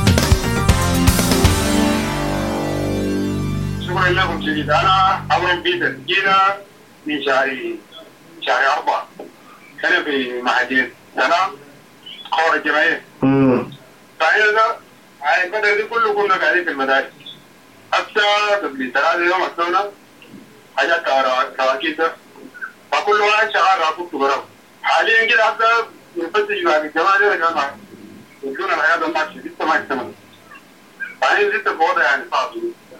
شكرا لكم شديد. انا عمرو بيتر، جينا من شهر 4 هنا في معهدين سلام خور الجمعية. فهنا ده الفترة دي كله كنا قاعدين في المدارس. حتى قبل 3 يوم أسونا حاجات كواكيس ده، فكل واحد شغال رابط برام. حاليا كده حتى نفتش بعد الجماعة دي رجعنا يدونا الحياة الماشية لسه ما اكتملت. فهنا لسه في وضع يعني صعب.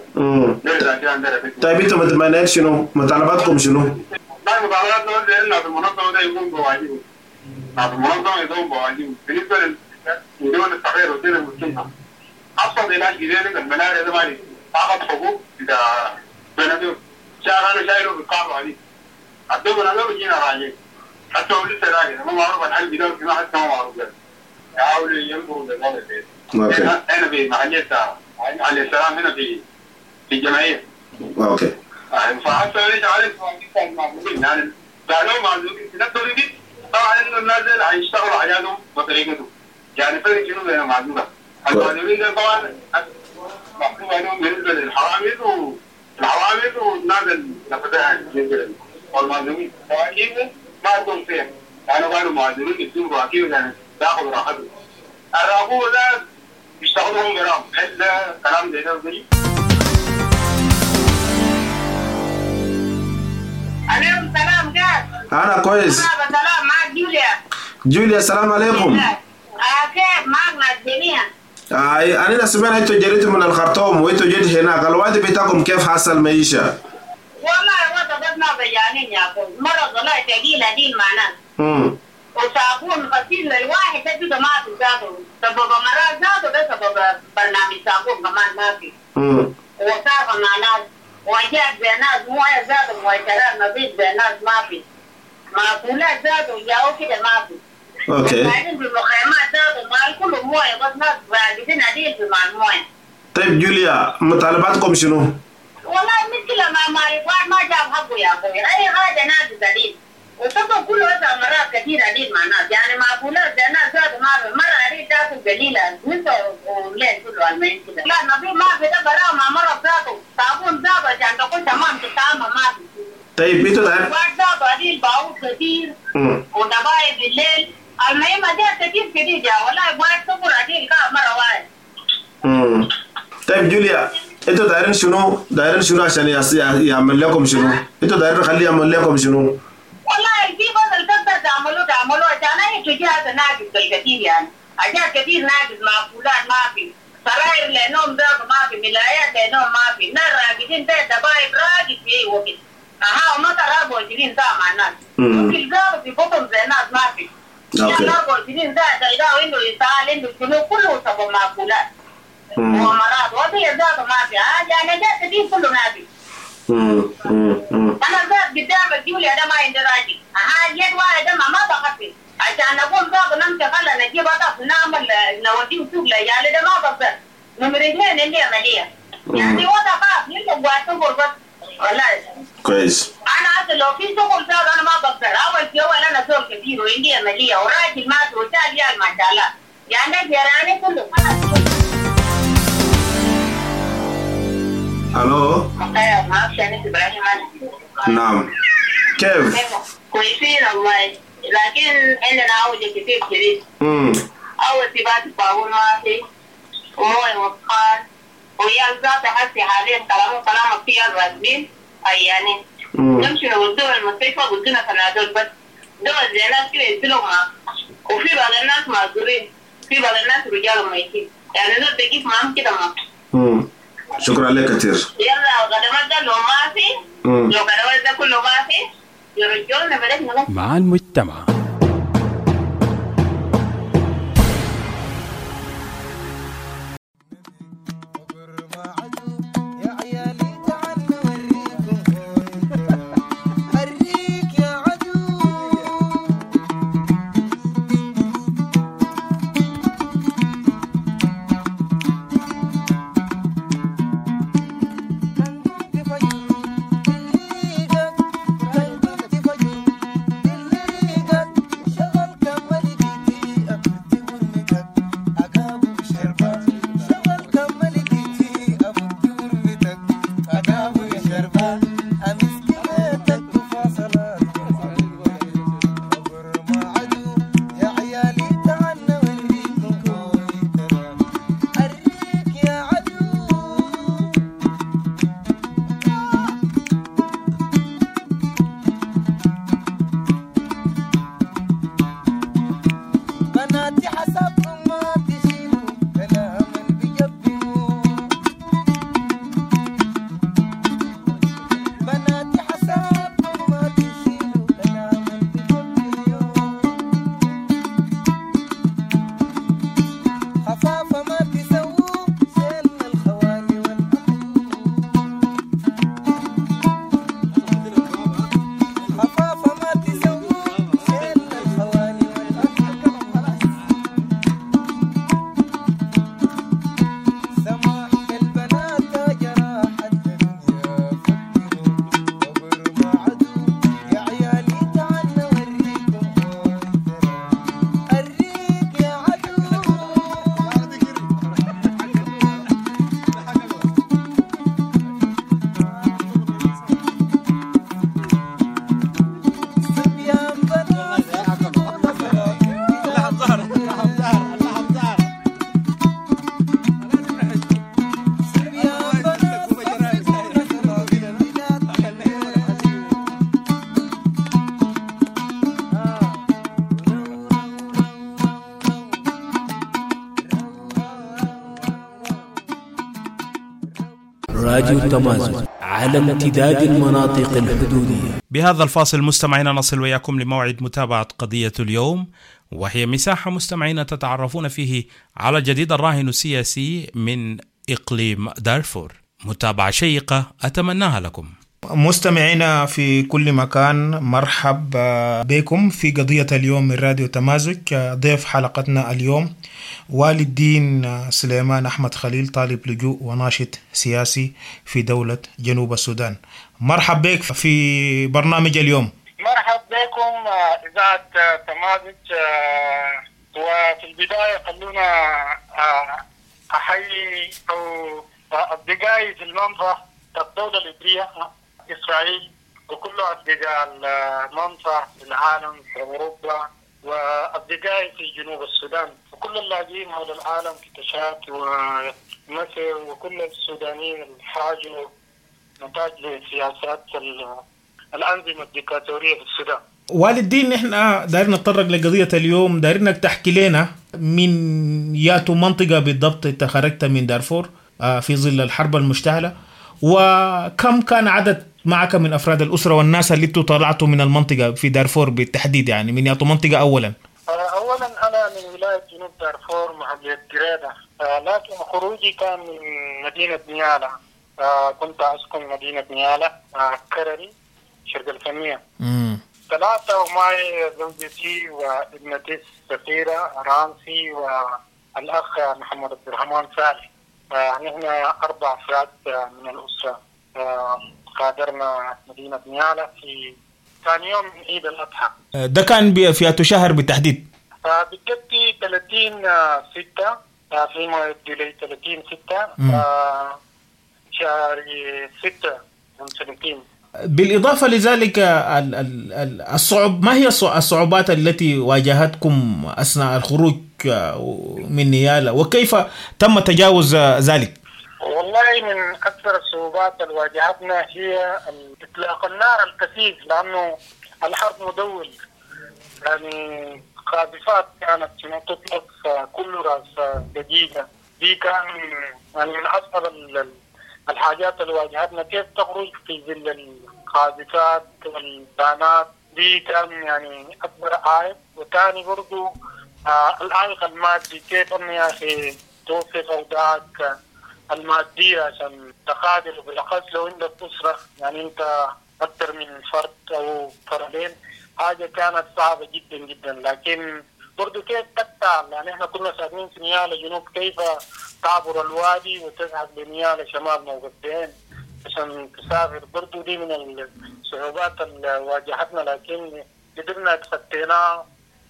طيب انتوا متمنيين شنو؟ مطالباتكم شنو؟ والله مطالباتنا لأن في المنظمة ده يكون بواجبه. في المنظمة يكون بواجبه. بالنسبة للدول الصغيرة والدول المسلمة أبسط علاج جديد الملاريا ده مالي طاقة حبوب بتاع بنادول. أنا شايله في القاعدة عليه. الدول بنادول بيجينا راجعين. حتى هو لسه راجع ما معروف الحل بدول كما حتى ما معروف له. يحاولوا ينظروا للوضع ده. أنا في محلية على السلام هنا في الجمعية. اوكي. فحتى ليش عارف المعلومين يعني قالوا معلومين في نفس الوقت طبعا انه الناس اللي هيشتغلوا حياتهم بطريقتهم. يعني فرق شنو بين المعلومات؟ المعلومين ده طبعا محكوم عليهم بالنسبة للحوامل والناس اللي نفتحها بالنسبة والمعلومين. فأكيد ما عندهم فهم. يعني كانوا معلومين يكتبوا أكيد يعني تاخذ راحتهم. الرابو ده يشتغلوا برام. هل ده كلام ده زي؟ عليكم السلام جاد. أنا كويس. سلام معك جوليا السلام عليكم. كيف معك مع الجميع؟ أنا سمعنا أنتوا جريتوا من الخرطوم وأنتوا جيت هناك، الوضع بتاعكم كيف حصل المعيشة؟ والله الوضع بس ما بيانين يا أخوي، مرض والله ثقيلة دي معناه. وصابون غسيل الواحد ده كده ما في ذاته، سبب مرض ذاته ده سبب برنامج صابون كمان ما في. وصافة مع ناس وجات بناس مويه ذاته مؤشرات نظيف بناس ما في. معقولات ذاته جاوا كده ما في. اوكي. بعدين في المخيمات ذاته ما كله مويه بس ناس قاعدين عديل في مع المويه. طيب جوليا مطالباتكم شنو؟ والله المشكلة ما جاب حقه يا أخوي، أي حاجة ناس دليل. وطبعا كل هذا مرات كثير عديد مع ناس، يعني معقولات بناس ذاته ما في، مرة عديد تاكل قليلة نسا وليل كله على المين كده. لا نبي ما في ده براه مع مرض ذاته، صابون ذاته عشان تقول تمام تتعامل ما في. طيب انتوا ده واحد ذاته عديد باعوه كثير ودبايب بالليل، المهم ده كثير يا والله واحد صبر عديد كاب مرة واحد. طيب جوليا انتوا دايرين شنو عشان يعمل لكم شنو؟ انتوا دايرين خليه يعمل لكم شنو؟ والله في بس الكثر تعملوا عشان اي تجهيز ناقص بالكثير، يعني حاجات كثير ناقص، معقولات ما في، سراير لانهم ذاته ما في، ملايات لانهم ما في، ناس راقدين ده دبايب راقد في اي وقت. ومتى 24 ساعة مع الناس. ممكن ذاته في بطن زي الناس ما في. يعني 24 ساعة تلقاه عنده إسهال عنده شنو كله سبب معقولات. ومرض وفي ذاته ما في، يعني ده كثير كله ما في. أنا ذات قدام الجوليا ده ما عندي راجل، يد واحد ده ما بخفي، عشان نقوم ذاته نمشي خلا نجيب أطف نعمل نوديه سوق ليالي ده ما بقدر، نمر 2 عندي عملية، يعني وضع خاف يبقى شغل بس والله كويس. انا حتى لو في شغل زاد انا ما بقدر. اول يوم انا شغل كثير وعندي عمليه وراجل مات وشال ريال ما شاء الله يعني جيراني كله. الو معك شاني ابراهيم. نعم كيف؟ كويسين والله لكن عندنا عوجه كثير كبير. اول سبات الطاعون ما في ومويه وسخان ويا ذات حسي حاليا كلامك فيها الراكبين يعني نمشي نودوها المستشفى بدنا فنادول بس دول زي ناس كده يدلوا معاه وفي بعض الناس معذورين في بعض الناس رجال ميتين يعني دول دقيق معهم كده معاه. شكرا لك كثير. يلا الخدمات ده لو ما في لو الخدمات ده كله ما في يرجعونا بلدنا مع المجتمع. راديو تمازج على امتداد المناطق الحدودية. بهذا الفاصل مستمعينا نصل وياكم لموعد متابعة قضية اليوم، وهي مساحة مستمعينا تتعرفون فيه على جديد الراهن السياسي من إقليم دارفور. متابعة شيقة أتمناها لكم. مستمعينا في كل مكان، مرحب بكم في قضية اليوم من راديو تمازج. ضيف حلقتنا اليوم والي الدين سليمان أحمد خليل، طالب لجوء وناشط سياسي في دولة جنوب السودان. مرحب بك في برنامج اليوم. مرحب بكم إذاعة تمازج. وفي البداية خلونا أحيي أصدقائي في المنطقة الدولة الإبرية إسرائيل وكل أصدقاء المنطقة في العالم في أوروبا وأصدقائي في جنوب السودان وكل اللاجئين حول العالم في تشاد ومصر وكل السودانيين الحاجوا نتاج لسياسات الأنظمة الديكتاتورية في السودان. والدين، نحن دايرين نتطرق لقضية اليوم، دايرينك تحكي لنا من ياتو منطقة بالضبط انت خرجت من دارفور في ظل الحرب المشتعلة، وكم كان عدد معك من أفراد الأسرة والناس اللي طلعتوا من المنطقة في دارفور بالتحديد، يعني من ياتو منطقة أولا؟ أولا أنا من ولاية جنوب دارفور محافظة جريدة، لكن خروجي كان من مدينة نيالا. كنت أسكن مدينة نيالا كرري شرق الفنية. ثلاثة ومعي زوجتي وابنتي السفيرة رانسي والأخ محمد عبد الرحمن صالح. نحن 4 أفراد من الأسرة غادرنا مدينة نيالا في ثاني يوم من عيد الأضحى. ده كان في أي شهر بالتحديد؟ بالضبط 30/6 في موعد 30/6 شهر 6 من سنتين. بالإضافة لذلك ما هي الصعوبات التي واجهتكم أثناء الخروج من نيالا وكيف تم تجاوز ذلك؟ والله من أكثر الصعوبات اللي واجهتنا هي إطلاق النار الكثيف، لأنه الحرب مدول، يعني قاذفات كانت تطلق كل رأس دقيقة. دي كان يعني من أصعب الحاجات اللي واجهتنا، كيف تخرج في ظل القاذفات والبانات. دي كان يعني أكبر عائق. وثاني برضو العائق المادي، كيف أن يا أخي توفق أوضاعك المادية عشان تقادر، بالأخص لو عندك أسرة، يعني أنت أكثر من فرد أو فردين، حاجة كانت صعبة جدا جدا. لكن برضو كيف تقطع، يعني احنا كنا ساكنين في نيالا جنوب، كيف تعبر الوادي وتذهب لنيالا شمال موقفين عشان تسافر. برضو دي من الصعوبات اللي واجهتنا، لكن قدرنا تخطيناها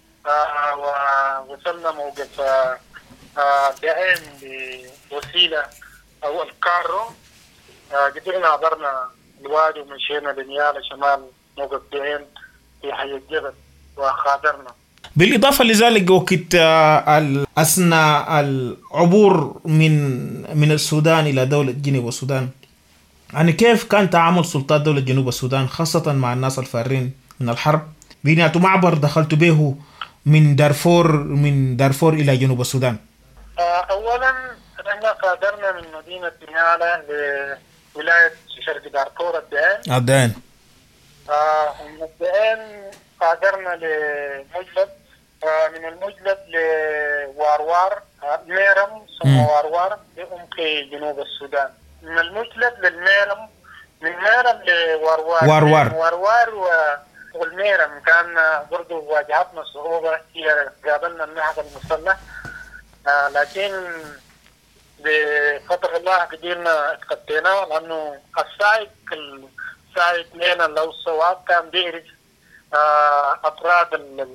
ووصلنا موقف دعين بوسيلة أو الكارو. قدرنا عبرنا الوادي ومشينا لنيالا شمال موقف دعين في حي الجبل وخادرنا. بالإضافة لذلك وقت أثناء العبور من السودان إلى دولة جنوب السودان، يعني كيف كان تعامل سلطات دولة جنوب السودان خاصة مع الناس الفارين من الحرب؟ بيناتوا معبر دخلت به من دارفور إلى جنوب السودان. أولا نحن غادرنا من مدينة نيالا لولاية شرق دارفور الدين. من الدين غادرنا لمجلب، من المجلب لواروار ميرم ثم واروار لعمق جنوب السودان. من المجلب للميرم، من ميرم لواروار. واروار والميرم كان برضو واجهتنا صعوبة، هي قابلنا النهض المسلح، لكن بفضل الله قدرنا اتخطيناه، لأنه السائق لنا لو الصواب كان بيعرف أفراد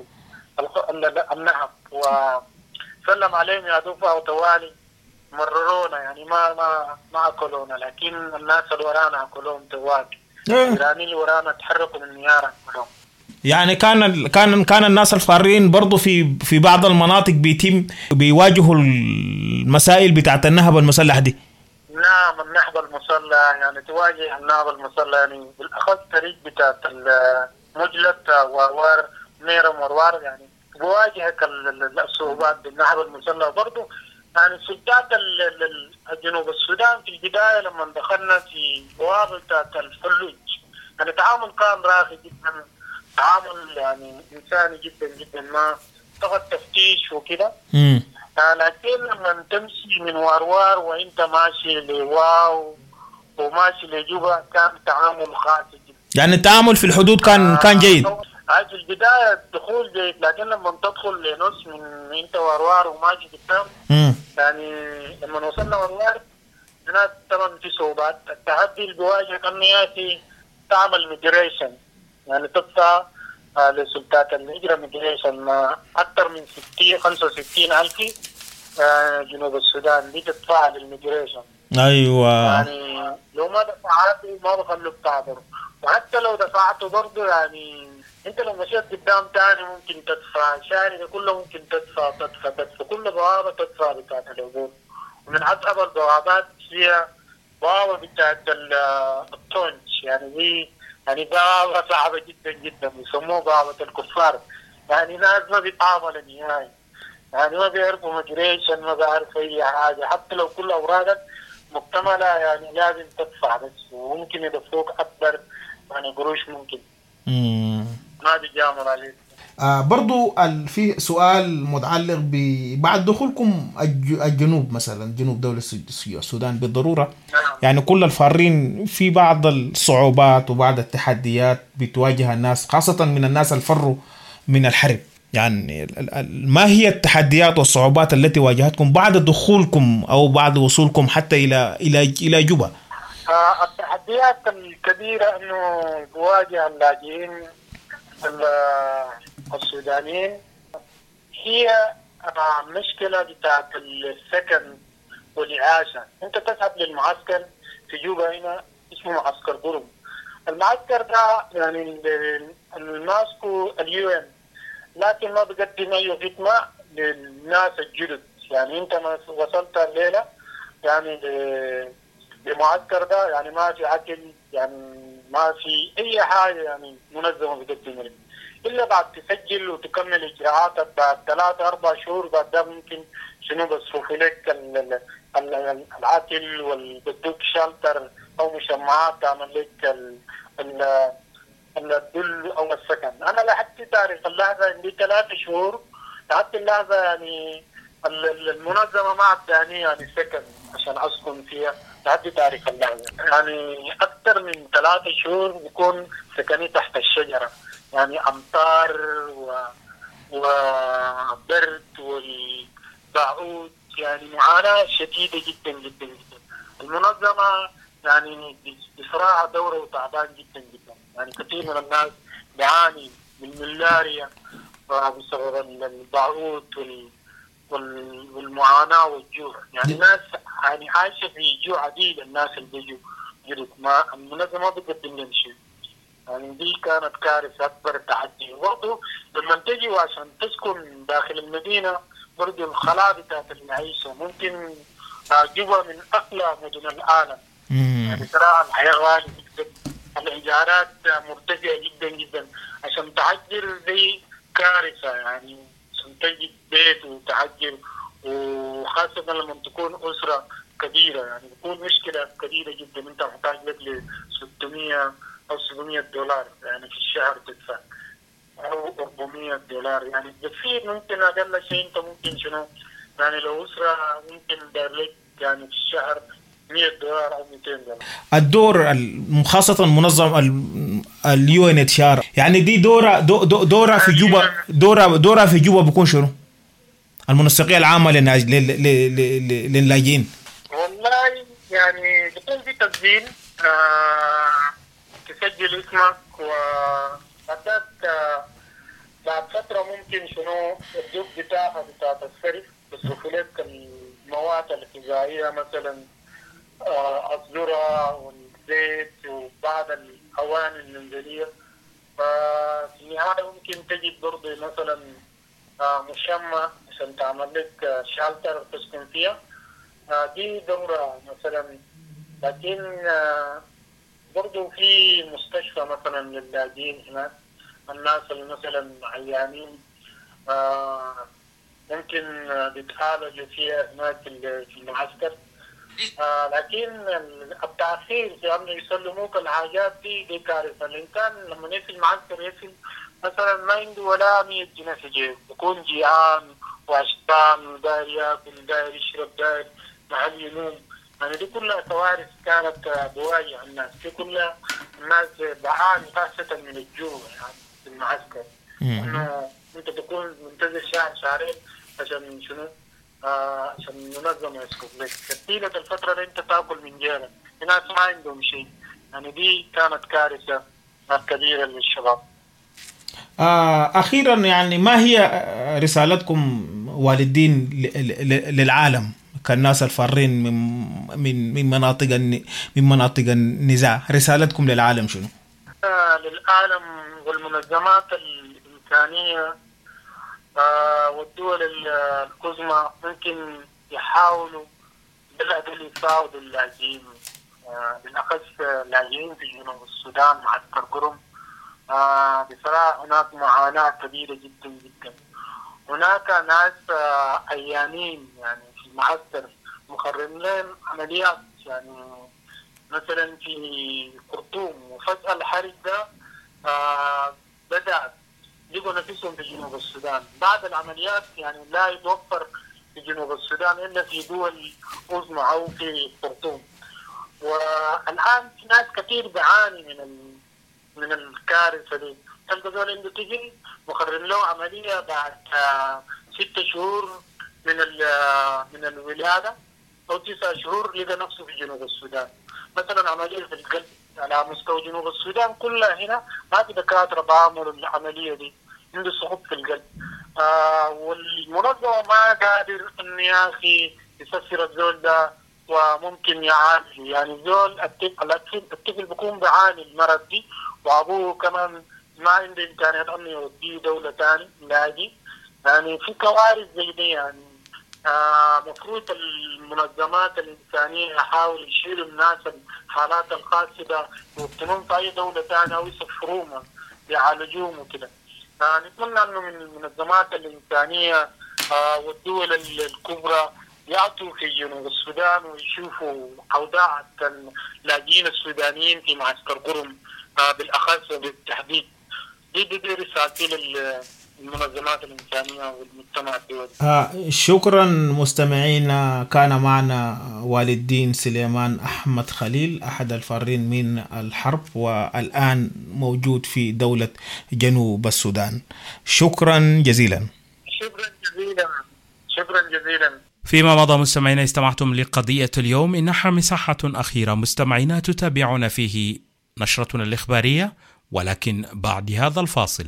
النهب وسلم عليهم يا دوفا وتوالي مررونا، يعني ما أكلونا، لكن الناس اللي ورانا أكلوهم توالي. الإيرانيين اللي ورانا تحركوا من نيارا كلهم. يعني كان الناس الفارين برضو في بعض المناطق بيواجهوا المسائل بتاعت النهب المسلح دي. نعم، النهب المسلح يعني تواجه النهب المسلح، يعني بالأخص طريق بتاعت مجلد واروار ميرم واروار، يعني بواجهك الصعوبات بالنهب المسلح. برضو يعني سلطات جنوب السودان في البداية لما دخلنا في بوابة بتاعت الفلوج، يعني التعامل كان راقي جدا، تعامل يعني إنساني جدا جدا، ما تاخد تفتيش وكده. لكن لما تمشي من واروار وانت ماشي لواو وماشي لجوبا كان تعامل خاص جدا. يعني التعامل في الحدود كان جيد. في البداية الدخول جيد، لكن لما تدخل لنص من انت واروار وماشي قدام، يعني لما وصلنا واروار هناك طبعا في صعوبات. التحدي اللي بيواجهك انه ياتي تعمل ميجريشن، يعني تدفع لسلطات الهجرة ميجريشن أكثر من 65 ألف جنوب السودان دي تدفع للميجريشن. أيوة، يعني لو ما دفعته ما بخلوك تعبر، وحتى لو دفعته برضه يعني أنت لو مشيت قدام تاني ممكن تدفع، الشارع كله ممكن تدفع كل بوابة تدفع بتاعت العبور. ومن أصعب البوابات هي بوابة بتاعت التونج، يعني دي يعني بوابة صعبة جدا جدا، يسموه بوابة الكفار. يعني ناس ما بيتعاملوا نهائي، يعني ما بيعرفوا ميجريشن، ما بيعرفوا أي حاجة، حتى لو كل أوراقك مكتملة يعني لازم تدفع بس، وممكن يدفعوك أكبر يعني قروش ممكن. ما بيجامل عليك. برضو في سؤال متعلق بعد دخولكم الجنوب، مثلا جنوب دولة السودان بالضرورة، يعني كل الفارين في بعض الصعوبات وبعض التحديات بتواجه الناس، خاصة من الناس الفروا من الحرب. يعني ما هي التحديات والصعوبات التي واجهتكم بعد دخولكم أو بعد وصولكم حتى إلى جوبا؟ التحديات الكبيرة إنه بواجه اللاجئين السودانيين هي مشكلة بتاعت السكن والإعاشة. أنت تذهب للمعسكر في جوبا هنا اسمه معسكر برم. المعسكر ده يعني الماسكو اليو ان، لكن ما بقدم أي خدمة للناس الجدد. يعني أنت ما وصلت الليلة يعني للمعسكر ده يعني ما في أكل، يعني ما في أي حاجة يعني منظمة بقدم لك إلا بعد تسجل وتكمل إجراءاتك بعد 3-4 شهور. بعد ده ممكن شنو بصرفوا لك الأكل والبدوك شالتر أو مشمعات تعمل لك الدل أو السكن. أنا لحد تاريخ اللحظة عندي 3 شهور لحد اللحظة يعني المنظمة ما عطاني يعني سكن عشان أسكن فيها لحد تاريخ اللحظة. يعني أكثر من 3 شهور بكون سكني تحت الشجرة، يعني أمطار وبرد والبعوض، يعني معاناة شديدة جدا جدا جدا. المنظمة يعني بصراحة دورة وتعبان جدا جدا. يعني كثير من الناس بيعاني من الملاريا بسبب البعوض والمعاناة والجوع. يعني ناس يعني عايشة في جوع عديد. الناس اللي بيجوا جدد ما المنظمة ما بتقدم لهم شيء. يعني دي كانت كارثة أكبر تحدي. وبرضه لما تجي عشان تسكن داخل المدينة برضه الخلاء بتاعت المعيشة ممكن جوا من أغلى مدن العالم. يعني صراحة الحياة غالية جدا، الإيجارات مرتفعة جدا جدا. عشان تحجر دي كارثة، يعني عشان تجد بيت وتحجر، وخاصة لما تكون أسرة كبيرة يعني بتكون مشكلة كبيرة جدا. أنت محتاج لك ل 600 أو 700 دولار يعني في الشهر تدفع، أو 400 دولار. يعني بتصير ممكن أقل شيء أنت ممكن شنو يعني لو أسرة ممكن دار لك يعني في الشهر 100 دولار أو 200 دولار. الدور خاصة منظم اليو ان اتش ار يعني دي دورة في جوبا، دورة في جوبا بيكون شنو؟ المنسقية العامة للاجئين. والله يعني بيكون في تسجيل، تسجل اسمك وبعد بعد فترة ممكن شنو الدوق بتاعها بتاعت الصرف بيصرفوا لك المواد الغذائية مثلا الذرة والزيت وبعض الأواني المنزلية. ففي النهاية ممكن تجد برضه مثلا مشمع عشان تعمل لك شالتر تسكن فيها. دي دورة مثلا. لكن برضه في مستشفى مثلا للاجئين هناك، الناس اللي مثلا عيانين ممكن بيتعالجوا فيها هناك في المعسكر. لكن التأخير في أن يسلموك الحاجات دي كارثة. الإنسان لما يصل المعسكر يصل مثلا ما عنده ولا 100 جنيه في جيبه، بيكون جيعان وعشتان وداير ياكل داير يشرب داير محل ينوم. يعني دي كلها كوارث كانت بواجه الناس. دي كلها الناس بعاني خاصة من الجوع يعني في المعسكر. إنه أنت تكون منتظر شهر شهرين عشان شنو؟ عشان المنظمة يسكت لك. طيلة الفترة اللي أنت تأكل من جيرك. الناس ما عندهم شيء. يعني دي كانت كارثة كبيرة للشباب. أخيرا يعني ما هي رسالتكم والدين للعالم كالناس الفارين من مناطق النزاع؟ رسالتكم للعالم شنو؟ للعالم والمنظمات الإنسانية والدول العظمى ممكن يحاولوا بالأدل يساعدوا اللاجئين، بالأخص اللاجئين في جنوب السودان معسكر قرم. بصراحة هناك معاناة كبيرة جدا جدا. هناك ناس أيامين يعني في المعسكر مخرجين لهم عمليات، يعني مثلا في خرطوم، وفجأة الحرب ده بدأت لقوا نفسهم في جنوب السودان. بعد العمليات يعني لا يتوفر في جنوب السودان إلا في دول عظمى أو في خرطوم. والآن في ناس كثير بعاني من الكارثة دي. تلقى زول عنده تجن مقرر له عملية بعد 6 شهور من الولادة أو 9 شهور لقى نفسه في جنوب السودان. مثلا عملية في القلب على مستوى جنوب السودان كلها هنا ما في دكاترة بعملوا العملية دي، عنده صعوبة في القلب. والمنظمة ما قادر إن يا أخي يسفر الزول ده وممكن يعالج. يعني الزول الطفل بيكون بيعاني المرض دي وأبوه كمان ما عنده إمكانيات أن يوديه دولة تاني لاجئ. يعني في كوارث زي دي. يعني مفروض المنظمات الإنسانية يحاولوا يشيلوا الناس الحالات الخاصة ده ويقتلون في أي دولة تانية أو يسفروهم يعالجوهم وكده. نتمنى إنه من المنظمات الإنسانية والدول الكبرى يأتوا في جنوب السودان ويشوفوا أوضاع اللاجئين السودانيين في معسكر قرم بالأخص وبالتحديد. دي رسالتي المنظمات الإنسانية والمجتمع الدولي. شكرا مستمعينا. كان معنا والي الدين سليمان أحمد خليل أحد الفارين من الحرب والآن موجود في دولة جنوب السودان. شكرا جزيلا. شكرا جزيلا. فيما مضى مستمعينا استمعتم لقضية اليوم. إنها مساحة أخيرة مستمعينا تتابعون فيه نشرتنا الإخبارية، ولكن بعد هذا الفاصل.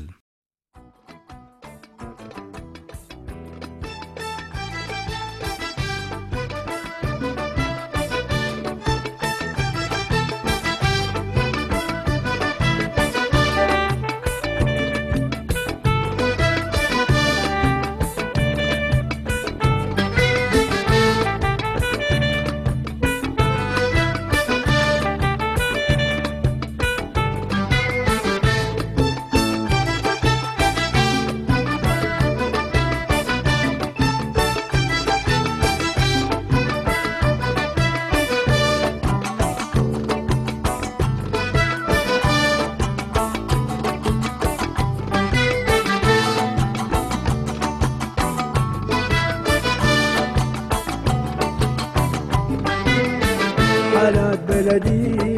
حالات بلدي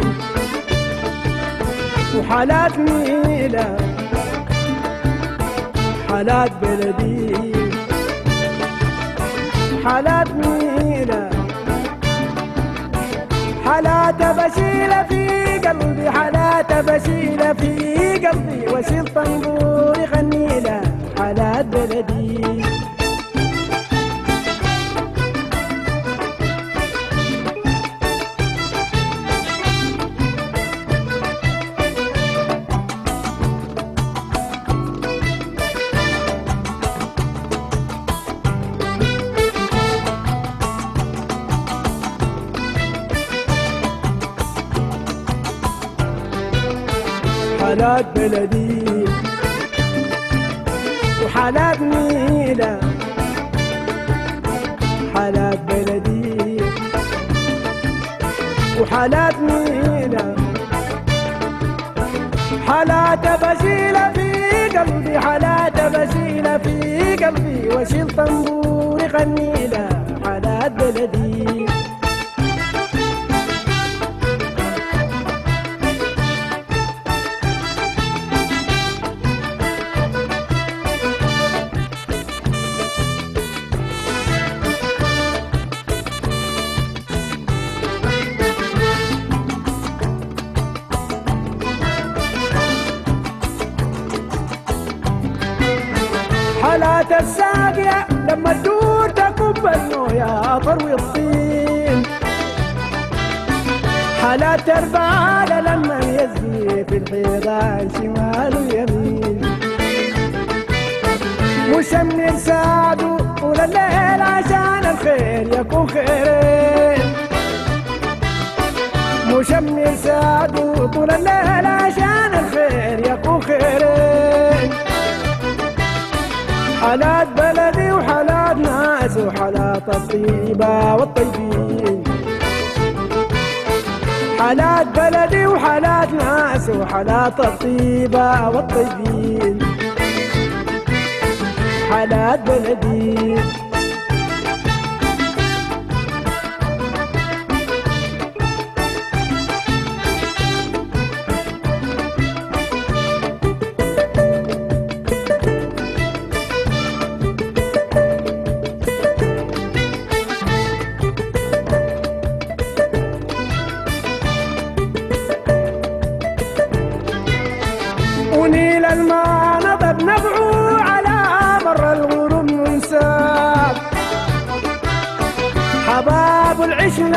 وحالات نيلة، حالات بلدي حالات نيلة، حالات بشيلة في قلبي، حالات بشيلة في قلبي، وشيل طنبوري غنيلة. حالات بلدي حالات بلدي وحالات نيلة، حالات بلدي وحالات نيلة، حالات بشيلة في قلبي، حالات بشيلة في قلبي، وشيل طنبوري غنيلة. حالات بلدي حالات الساقية لما تدور تكب الموية طروي الطين، حالات الربالة لما يزي في الحيضان شمال ويمين، مشمر ساعده طول الليل عشان الخير يكون خيرين، مشمر ساعده طول الليل عشان الخير يكون خيرين. حالات بلدي وحالات ناس وحالات الطيبة والطيبين، حالات بلدي وحالات ناس وحالات الطيبة والطيبين، حالات بلدي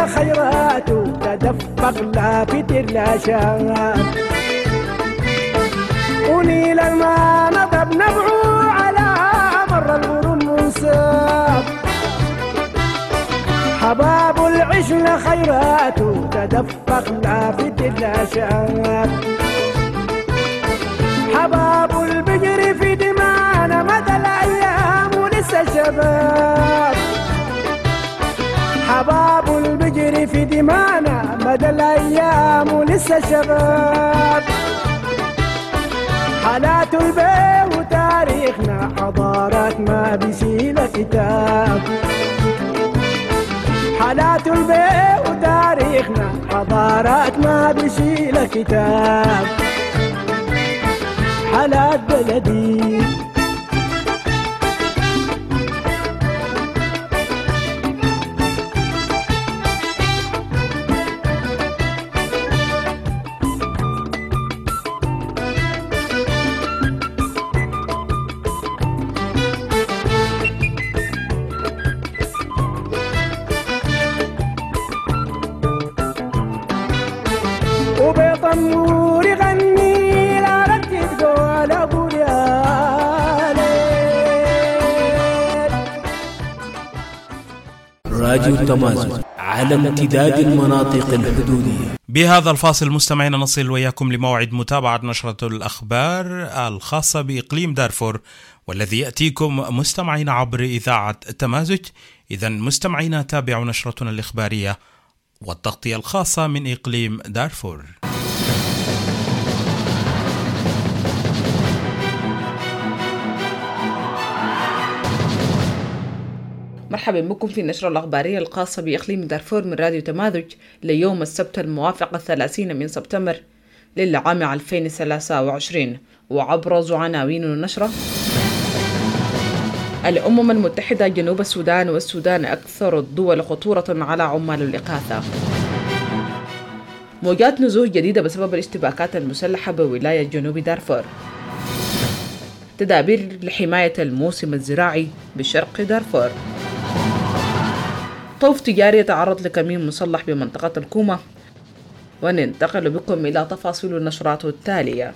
العشل خيرات تدفق لافت الرشاد ونيل الماء نضب نبعو على مر الغرم منساب حباب العشل خيرات تدفق لافت الرشاد حباب البجر في دمانا مدى الأيام ولسه شباب حباب البجر في دمانا مدى الأيام ولسه شباب حالات البيع وتاريخنا حضارات ما بيشيل كتاب حالات البيع وتاريخنا حضارات ما بيشيل كتاب حالات بلدي وبطنور غني لا ردت قول ابو راديو التمازج على امتداد المناطق الحدودية. بهذا الفاصل مستمعينا نصل وياكم لموعد متابعة نشرة الأخبار الخاصة بإقليم دارفور، والذي يأتيكم مستمعين عبر إذاعة التمازج. إذن مستمعينا تابعوا نشرتنا الإخبارية والتغطية الخاصة من إقليم دارفور. مرحبا بكم في النشرة الأخبارية الخاصة بإقليم دارفور من راديو تمازج ليوم السبت الموافق 30 من سبتمبر للعام 2023. وأبرز عناوين النشرة: الأمم المتحدة جنوب السودان والسودان أكثر الدول خطورة على عمال الإغاثة. موجات نزوح جديدة بسبب الاشتباكات المسلحة بولاية جنوب دارفور. تدابير لحماية الموسم الزراعي بشرق دارفور. طوف تجاري يتعرض لكمين مسلح بمنطقة الكومة. وننتقل بكم إلى تفاصيل النشرات التالية.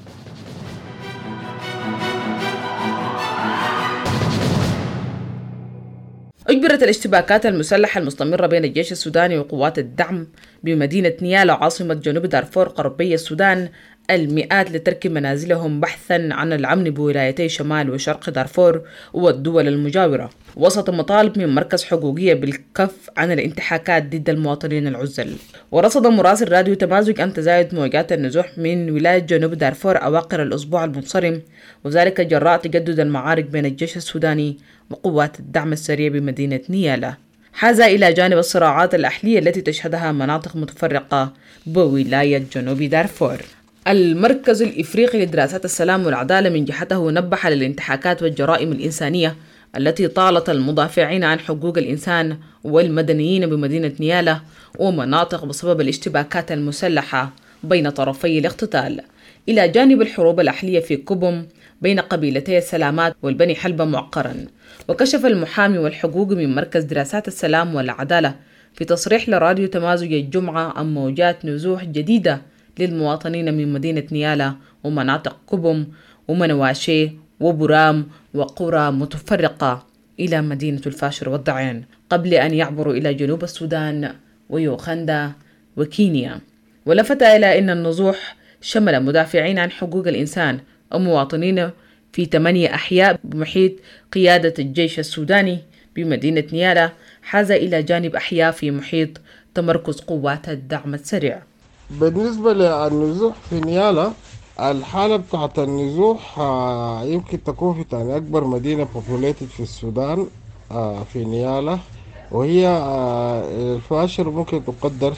أجبرت الاشتباكات المسلحة المستمرة بين الجيش السوداني وقوات الدعم بمدينة نيالا عاصمة جنوب دارفور غربي السودان المئات لترك منازلهم بحثا عن الأمن بولايتي شمال وشرق دارفور والدول المجاورة، وسط مطالب من مركز حقوقية بالكف عن الانتهاكات ضد المواطنين العزل. ورصد مراسل راديو تمازج أن تزايد موجات النزوح من ولاية جنوب دارفور أواخر الأسبوع المنصرم، وذلك جراء تجدد المعارك بين الجيش السوداني وقوات الدعم السريع بمدينة نيالا، هذا إلى جانب الصراعات الأهلية التي تشهدها مناطق متفرقة بولاية جنوب دارفور. المركز الإفريقي لدراسات السلام والعدالة من جهته نبه للانتهاكات والجرائم الإنسانية التي طالت المدافعين عن حقوق الإنسان والمدنيين بمدينة نيالا ومناطق بسبب الاشتباكات المسلحة بين طرفي الاقتتال، إلى جانب الحروب الأهلية في كوبوم بين قبيلتي السلامات والبني حلبة مؤخرا. وكشف المحامي والحقوق من مركز دراسات السلام والعدالة في تصريح لراديو تمازج الجمعة عن موجات نزوح جديدة للمواطنين من مدينة نيالا ومناطق كوبوم ومنواشي وبرام وقرى متفرقة إلى مدينة الفاشر والضعين قبل أن يعبروا إلى جنوب السودان ويوغندا وكينيا. ولفت إلى أن النزوح شمل مدافعين عن حقوق الإنسان ومواطنين في 8 أحياء بمحيط قيادة الجيش السوداني بمدينة نيالا، حاز إلى جانب أحياء في محيط تمركز قوات الدعم السريع. بالنسبة للنزوح في نيالا، الحالة بتاعت النزوح يمكن تكون في تاني أكبر مدينة populated في السودان في نيالا، وهي الفاشر ممكن تقدر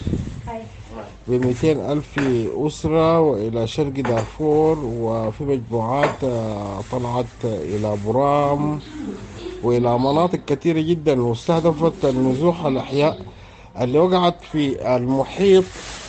ب200,000 أسرة وإلى شرق دارفور، وفي مجموعات طلعت إلى برام وإلى مناطق كثيرة جدا، واستهدفت النزوح الأحياء اللي وقعت في المحيط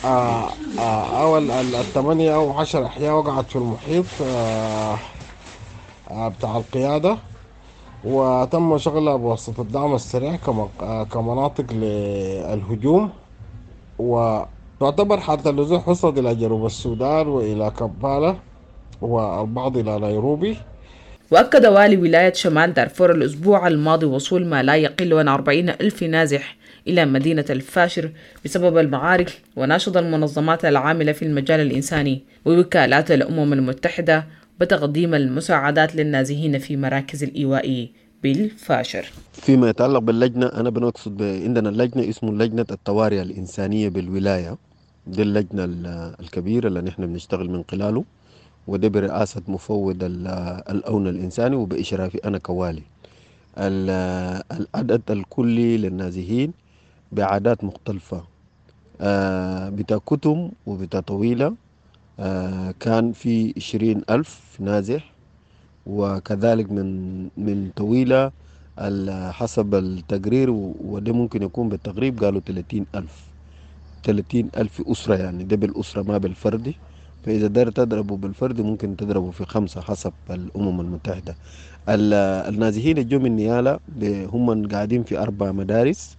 أو 8 أو 10 أحياء وقعت في المحيط بتاع القيادة، وتم شغلها بواسطة الدعم السريع كمناطق للهجوم. وتعتبر حالة اللزوح وصلت إلى جنوب السودان وإلى كمبالا والبعض إلى نيروبي. وأكد والي ولاية شمال دارفور الأسبوع الماضي وصول ما لا يقل عن 40,000 نازح إلى مدينة الفاشر بسبب المعارك، وناشد المنظمات العاملة في المجال الإنساني ووكالات الأمم المتحدة بتقديم المساعدات للنازحين في مراكز الإيواء بالفاشر. فيما يتعلق باللجنة، أنا بنقصد عندنا اللجنة اسمه لجنة الطوارئ الإنسانية بالولاية. دي اللجنة الكبيرة اللي نحن بنشتغل من خلاله، وده برئاسة مفوض الأونة الإنساني وبإشرافي أنا كوالي. العدد الكلي للنازحين بعادات مختلفة، بتاع كتم وبتاع طويلة كان في 20,000 نازح، وكذلك من طويلة حسب التقرير، وده ممكن يكون بالتقريب قالوا 30,000 أسرة، يعني ده بالأسرة ما بالفردي. فإذا دار تضربوا بالفرد ممكن تضربوا في 5 حسب الأمم المتحدة. النازحين الجو من نيالا هم قاعدين في 4 مدارس.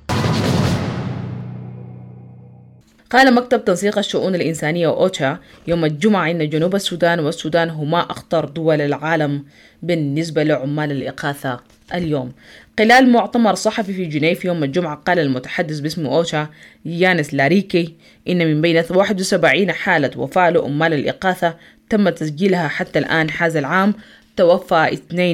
قال مكتب تنسيق الشؤون الإنسانية أوتشا يوم الجمعة إن جنوب السودان والسودان هما أخطر دول العالم بالنسبة لعمال الإغاثة اليوم. خلال مؤتمر صحفي في جنيف يوم الجمعة، قال المتحدث باسم أوتشا يانس لاريكي إن من بين 71 حالة وفاة لعمال الإغاثة تم تسجيلها حتى الآن هذا العام، توفى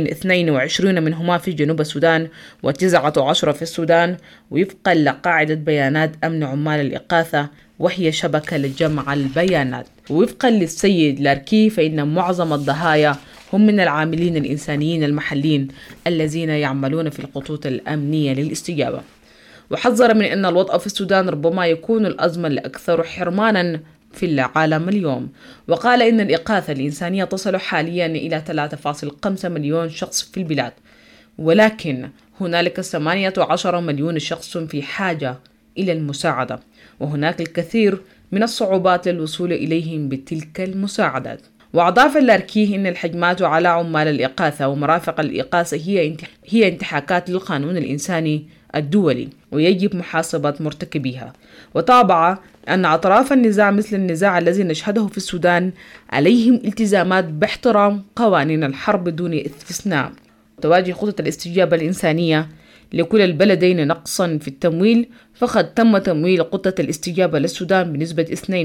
22 منهما في جنوب السودان و19 في السودان، وفقا لقاعدة بيانات أمن عمال الإغاثة وهي شبكة لجمع البيانات. ووفقا للسيد لاركي فإن معظم الضحايا هم من العاملين الإنسانيين المحليين الذين يعملون في الخطوط الأمنية للاستجابة. وحذر من أن الوضع في السودان ربما يكون الأزمة الأكثر حرمانا في العالم اليوم، وقال إن الإغاثة الإنسانية تصل حاليا إلى 3.5 مليون شخص في البلاد، ولكن هنالك 18 مليون شخص في حاجة إلى المساعدة، وهناك الكثير من الصعوبات للوصول إليهم بتلك المساعدات. وأضاف اللاركي إن الهجمات على عمال الإغاثة ومرافق الإغاثة هي انتهاكات للقانون الإنساني الدولي ويجب محاسبة مرتكبيها. وطابع أن أطراف النزاع مثل النزاع الذي نشهده في السودان عليهم التزامات باحترام قوانين الحرب دون استثناء. تواجه خطة الاستجابة الإنسانية لكل البلدين نقصا في التمويل، فقد تم تمويل خطة الاستجابة للسودان بنسبة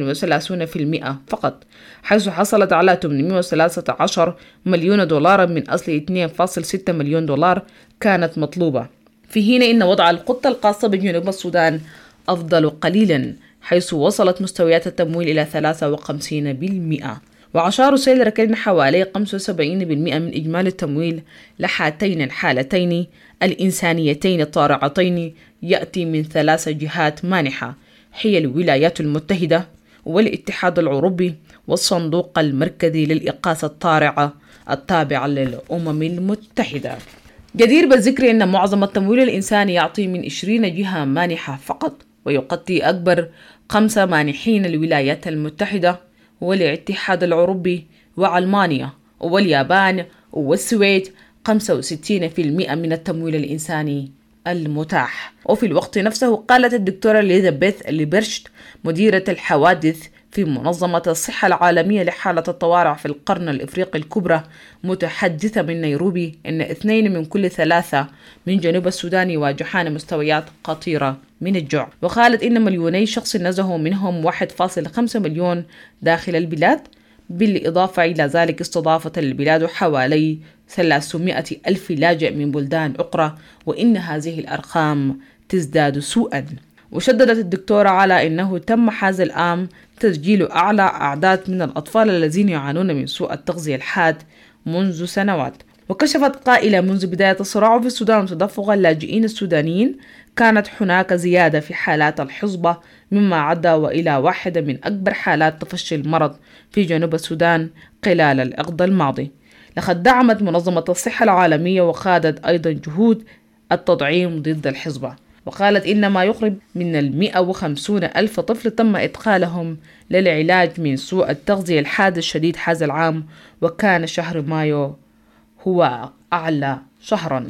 32% فقط، حيث حصلت على 813 مليون دولار من أصل 2.6 مليون دولار كانت مطلوبة، في حين إن وضع الخطة الخاصة بجنوب السودان أفضل قليلا، حيث وصلت مستويات التمويل إلى 53%. وأشار سيد ركن حوالي 75% من إجمالي التمويل لهاتين الحالتين الإنسانيتين الطارئتين يأتي من 3 جهات مانحة، هي الولايات المتحدة والاتحاد الأوروبي والصندوق المركزي للإغاثة الطارئة التابع للأمم المتحدة. جدير بالذكر أن معظم التمويل الإنساني يعطي من 20 جهة مانحة فقط، ويغطي أكبر 5 مانحين الولايات المتحدة والاتحاد الأوروبي وألمانيا واليابان والسويد 65% من التمويل الإنساني المتاح. وفي الوقت نفسه قالت الدكتورة إليزابيث ليبرشت مديرة الحوادث في منظمة الصحة العالمية لحالة الطوارئ في القرن الإفريقي الكبرى متحدثة من نيروبي أن 2 من كل 3 من جنوب السودان يواجهان مستويات خطيرة من الجوع. وقالت إن 2 مليون شخص نزحوا، منهم 1.5 مليون داخل البلاد. بالإضافة إلى ذلك استضافت البلاد حوالي 300,000 لاجئ من بلدان أخرى، وإن هذه الأرقام تزداد سوءا. وشددت الدكتورة على أنه تم هذا العام تسجيل أعلى أعداد من الأطفال الذين يعانون من سوء التغذية الحاد منذ سنوات. وكشفت قائلة منذ بداية الصراع في السودان وتدفق اللاجئين السودانيين كانت هناك زيادة في حالات الحصبة، مما عدا وإلى واحدة من أكبر حالات تفشي المرض في جنوب السودان خلال العقد الماضي. لقد دعمت منظمة الصحة العالمية وقادت أيضا جهود التطعيم ضد الحصبة، وقالت إن ما يقرب من 150,000 طفل تم إدخالهم للعلاج من سوء التغذية الحاد الشديد هذا العام، وكان شهر مايو هو أعلى شهرا.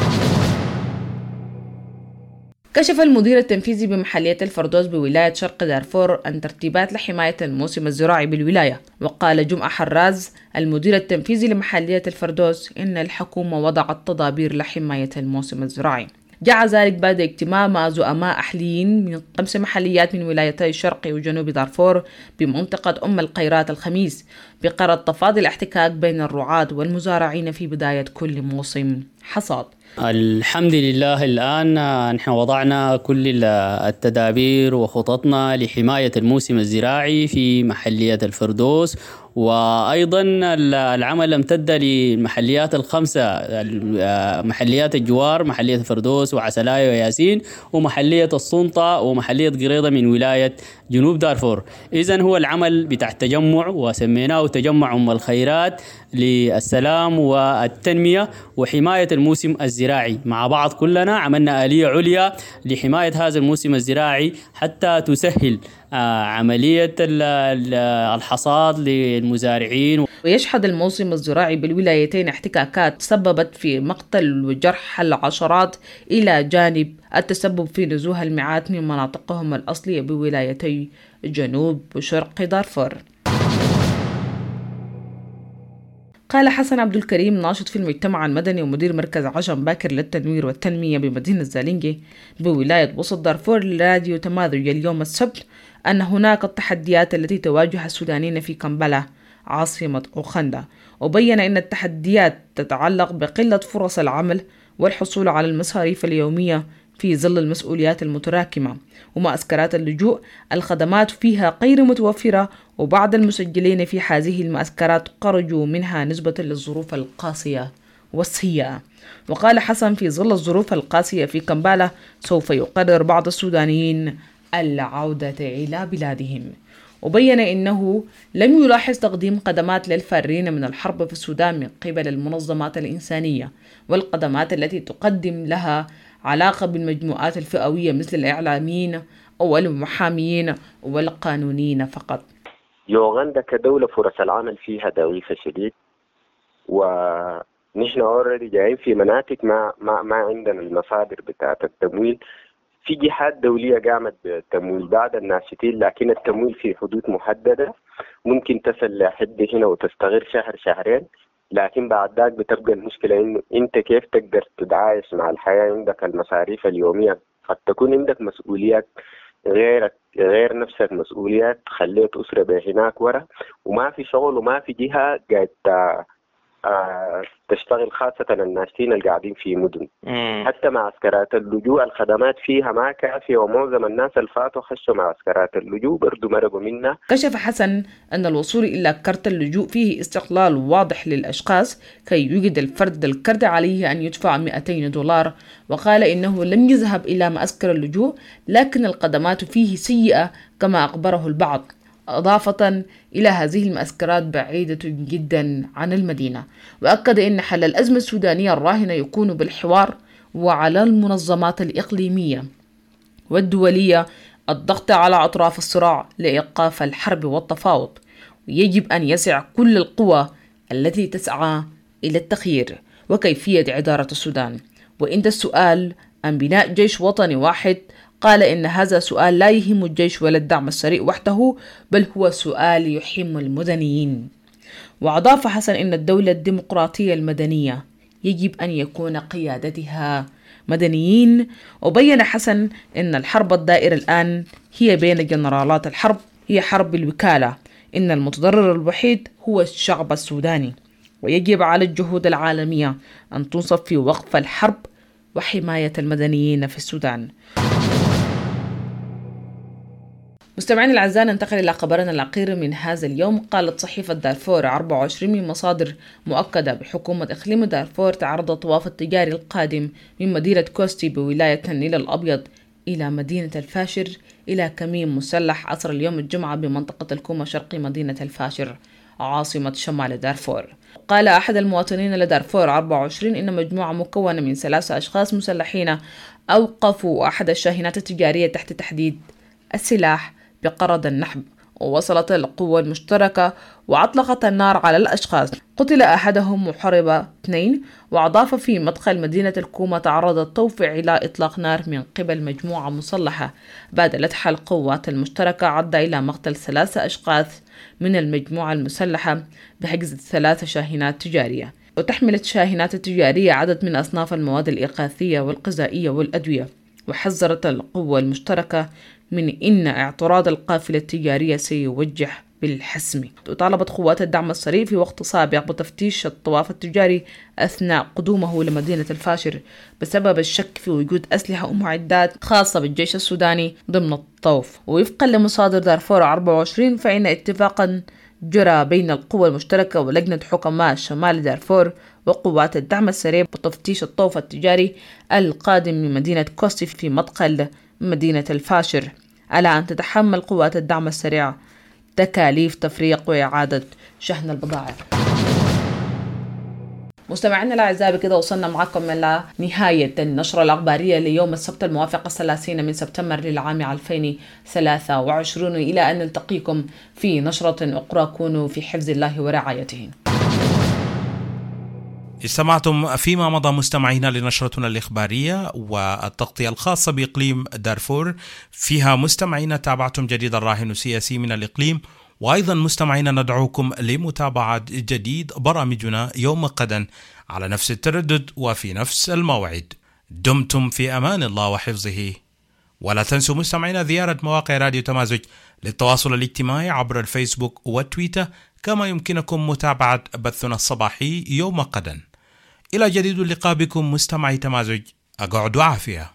كشف المدير التنفيذي بمحلية الفردوس بولاية شرق دارفور عن ترتيبات لحماية الموسم الزراعي بالولاية. وقال جمعة حراز المدير التنفيذي لمحلية الفردوس إن الحكومة وضعت تدابير لحماية الموسم الزراعي. جاء ذلك بعد اجتماع مع زعماء أهليين من 5 محليات من ولايتي الشرق وجنوب دارفور بمنطقة أم القيرات الخميس بقرض تفاضل الاحتكاك بين الرعاة والمزارعين في بداية كل موسم حصاد. الحمد لله الآن نحن وضعنا كل التدابير وخططنا لحماية الموسم الزراعي في محلية الفردوس، وأيضا العمل امتد للمحليات 5 محليات الجوار، محلية الفردوس وعسلاية وياسين ومحلية السلطة ومحلية قريضة من ولاية جنوب دارفور. إذن هو العمل بتاع التجمع وسميناه تجمع أم الخيرات للسلام والتنمية وحماية الموسم الزراعي. مع بعض كلنا عملنا آلية عليا لحماية هذا الموسم الزراعي حتى تسهل عملية الحصاد للمزارعين. ويشهد الموسم الزراعي بالولايتين احتكاكات سببت في مقتل وجرح العشرات إلى جانب التسبب في نزوح المئات من مناطقهم الأصلية بولايتي جنوب وشرق دارفور. قال حسن عبد الكريم ناشط في المجتمع المدني ومدير مركز عشم باكر للتنوير والتنمية بمدينة زالينجي بولاية وسط دارفور لراديو تماذج اليوم السبت أن هناك التحديات التي تواجه السودانيين في كمبالا عاصمة أوغندا، وبين أن التحديات تتعلق بقلة فرص العمل والحصول على المصاريف اليومية في ظل المسؤوليات المتراكمة، ومعسكرات اللجوء الخدمات فيها غير متوفرة، وبعض المسجلين في هذه المعسكرات خرجوا منها نسبة للظروف القاسية والسيئة. وقال حسن في ظل الظروف القاسية في كمبالا سوف يقرر بعض السودانيين العودة إلى بلادهم، وبين إنه لم يلاحظ تقديم خدمات للفارين من الحرب في السودان من قبل المنظمات الإنسانية والخدمات التي تقدم لها علاقة بالمجموعات الفئوية مثل الإعلاميين أو المحاميين والقانونيين فقط. يوغندا كدولة فرص العمل فيها ضعيفة شديد، ونحن already جايين في مناطق ما عندنا المصادر بتاعة التمويل. في جهات دولية قامت بالتمويل بعد الناشطين، لكن التمويل في حدود محددة، ممكن تصل لحد هنا وتستغر شهر شهرين، لكن بعد ذاك بتبقى المشكلة إنه أنت كيف تقدر تتعايش مع الحياة. عندك المصاريف اليومية، قد تكون عندك مسؤوليات غير نفس المسؤوليات، خليت أسرة بهناك ورا، وما في شغل وما في جهة قاعد تشتغل، خاصة الناشطين اللي قاعدين في مدن. حتى معسكرات اللجوء الخدمات فيها ما كافية، ومعظم الناس اللي فاتوا خشوا معسكرات اللجوء برضو مرقوا منها. كشف حسن أن الوصول إلى كرت اللجوء فيه استقلال واضح للأشخاص كي يوجد الفرد الكرت عليه أن يدفع $200، وقال إنه لم يذهب إلى معسكر اللجوء لكن الخدمات فيه سيئة كما أخبره البعض، إضافة إلى هذه المعسكرات بعيدة جدا عن المدينة. وأكد أن حل الأزمة السودانية الراهنة يكون بالحوار، وعلى المنظمات الإقليمية والدولية الضغط على أطراف الصراع لإيقاف الحرب والتفاوض، ويجب أن يسع كل القوى التي تسعى إلى التغيير وكيفية إدارة السودان. وعند السؤال عن بناء جيش وطني واحد قال إن هذا سؤال لا يهم الجيش ولا الدعم السريع وحده، بل هو سؤال يهم المدنيين. وأضاف حسن إن الدولة الديمقراطية المدنية يجب أن يكون قيادتها مدنيين. وبين حسن إن الحرب الدائرة الآن هي بين جنرالات الحرب، هي حرب الوكالة، إن المتضرر الوحيد هو الشعب السوداني، ويجب على الجهود العالمية أن تنصب في وقف الحرب وحماية المدنيين في السودان. مستمعين الأعزاء، ننتقل إلى خبرنا الأخير من هذا اليوم. قالت صحيفة دارفور 24 من مصادر مؤكدة بحكومة إقليم دارفور تعرض الطواف التجاري القادم من مدينة كوستي بولاية النيل الأبيض إلى مدينة الفاشر إلى كمين مسلح عصر اليوم الجمعة بمنطقة الكومة شرقي مدينة الفاشر عاصمة شمال دارفور. قال أحد المواطنين لدارفور 24 إن مجموعة مكونة من 3 أشخاص مسلحين أوقفوا أحد الشاحنات التجارية تحت تحديد السلاح بقرض النحب، ووصلت القوة المشتركة وأطلقت النار على الأشخاص. قتل أحدهم وحرب 2. وأضاف في مدخل مدينة الكومة تعرض الطوفي إلى إطلاق نار من قبل مجموعة مسلحة. بادلتها القوات المشتركة عدى إلى مقتل 3 أشخاص من المجموعة المسلحة بحجز 3 شاحنات تجارية. وتحمل الشاحنات التجارية عدد من أصناف المواد الإغاثية والغذائية والأدوية. وحذرت القوة المشتركة من إن اعتراض القافلة التجارية سيوجه بالحسم. وطالبت قوات الدعم السريع في وقت سابق بتفتيش الطواف التجاري أثناء قدومه لمدينة الفاشر بسبب الشك في وجود أسلحة ومعدات خاصة بالجيش السوداني ضمن الطوف. ووفقا لمصادر دارفور 24 فإن اتفاقا جرى بين القوى المشتركة ولجنة حكماء شمال دارفور وقوات الدعم السريع بتفتيش الطوف التجاري القادم من مدينة كوستي في مدخل مدينة الفاشر، على أن تتحمل قوات الدعم السريع تكاليف تفريق وإعادة شحن البضائع. مستمعينا الأعزاء، بكده وصلنا معكم إلى نهاية النشرة الأخبارية ليوم السبت الموافق 30 من سبتمبر للعام 2023، وإلى أن نلتقيكم في نشرة أخرى. كونوا في حفظ الله ورعايته. استمعتم فيما مضى مستمعينا لنشرتنا الإخبارية والتغطية الخاصة بإقليم دارفور، فيها مستمعينا تابعتم جديد الراهن السياسي من الإقليم. وأيضا مستمعينا ندعوكم لمتابعة جديد برامجنا يوم غدا على نفس التردد وفي نفس الموعد. دمتم في أمان الله وحفظه. ولا تنسوا مستمعينا زيارة مواقع راديو تمازج للتواصل الاجتماعي عبر الفيسبوك والتويتر، كما يمكنكم متابعة بثنا الصباحي يوم غدا. إلى جديد اللقاء بكم مستمعي تمازج، أقعد عافية.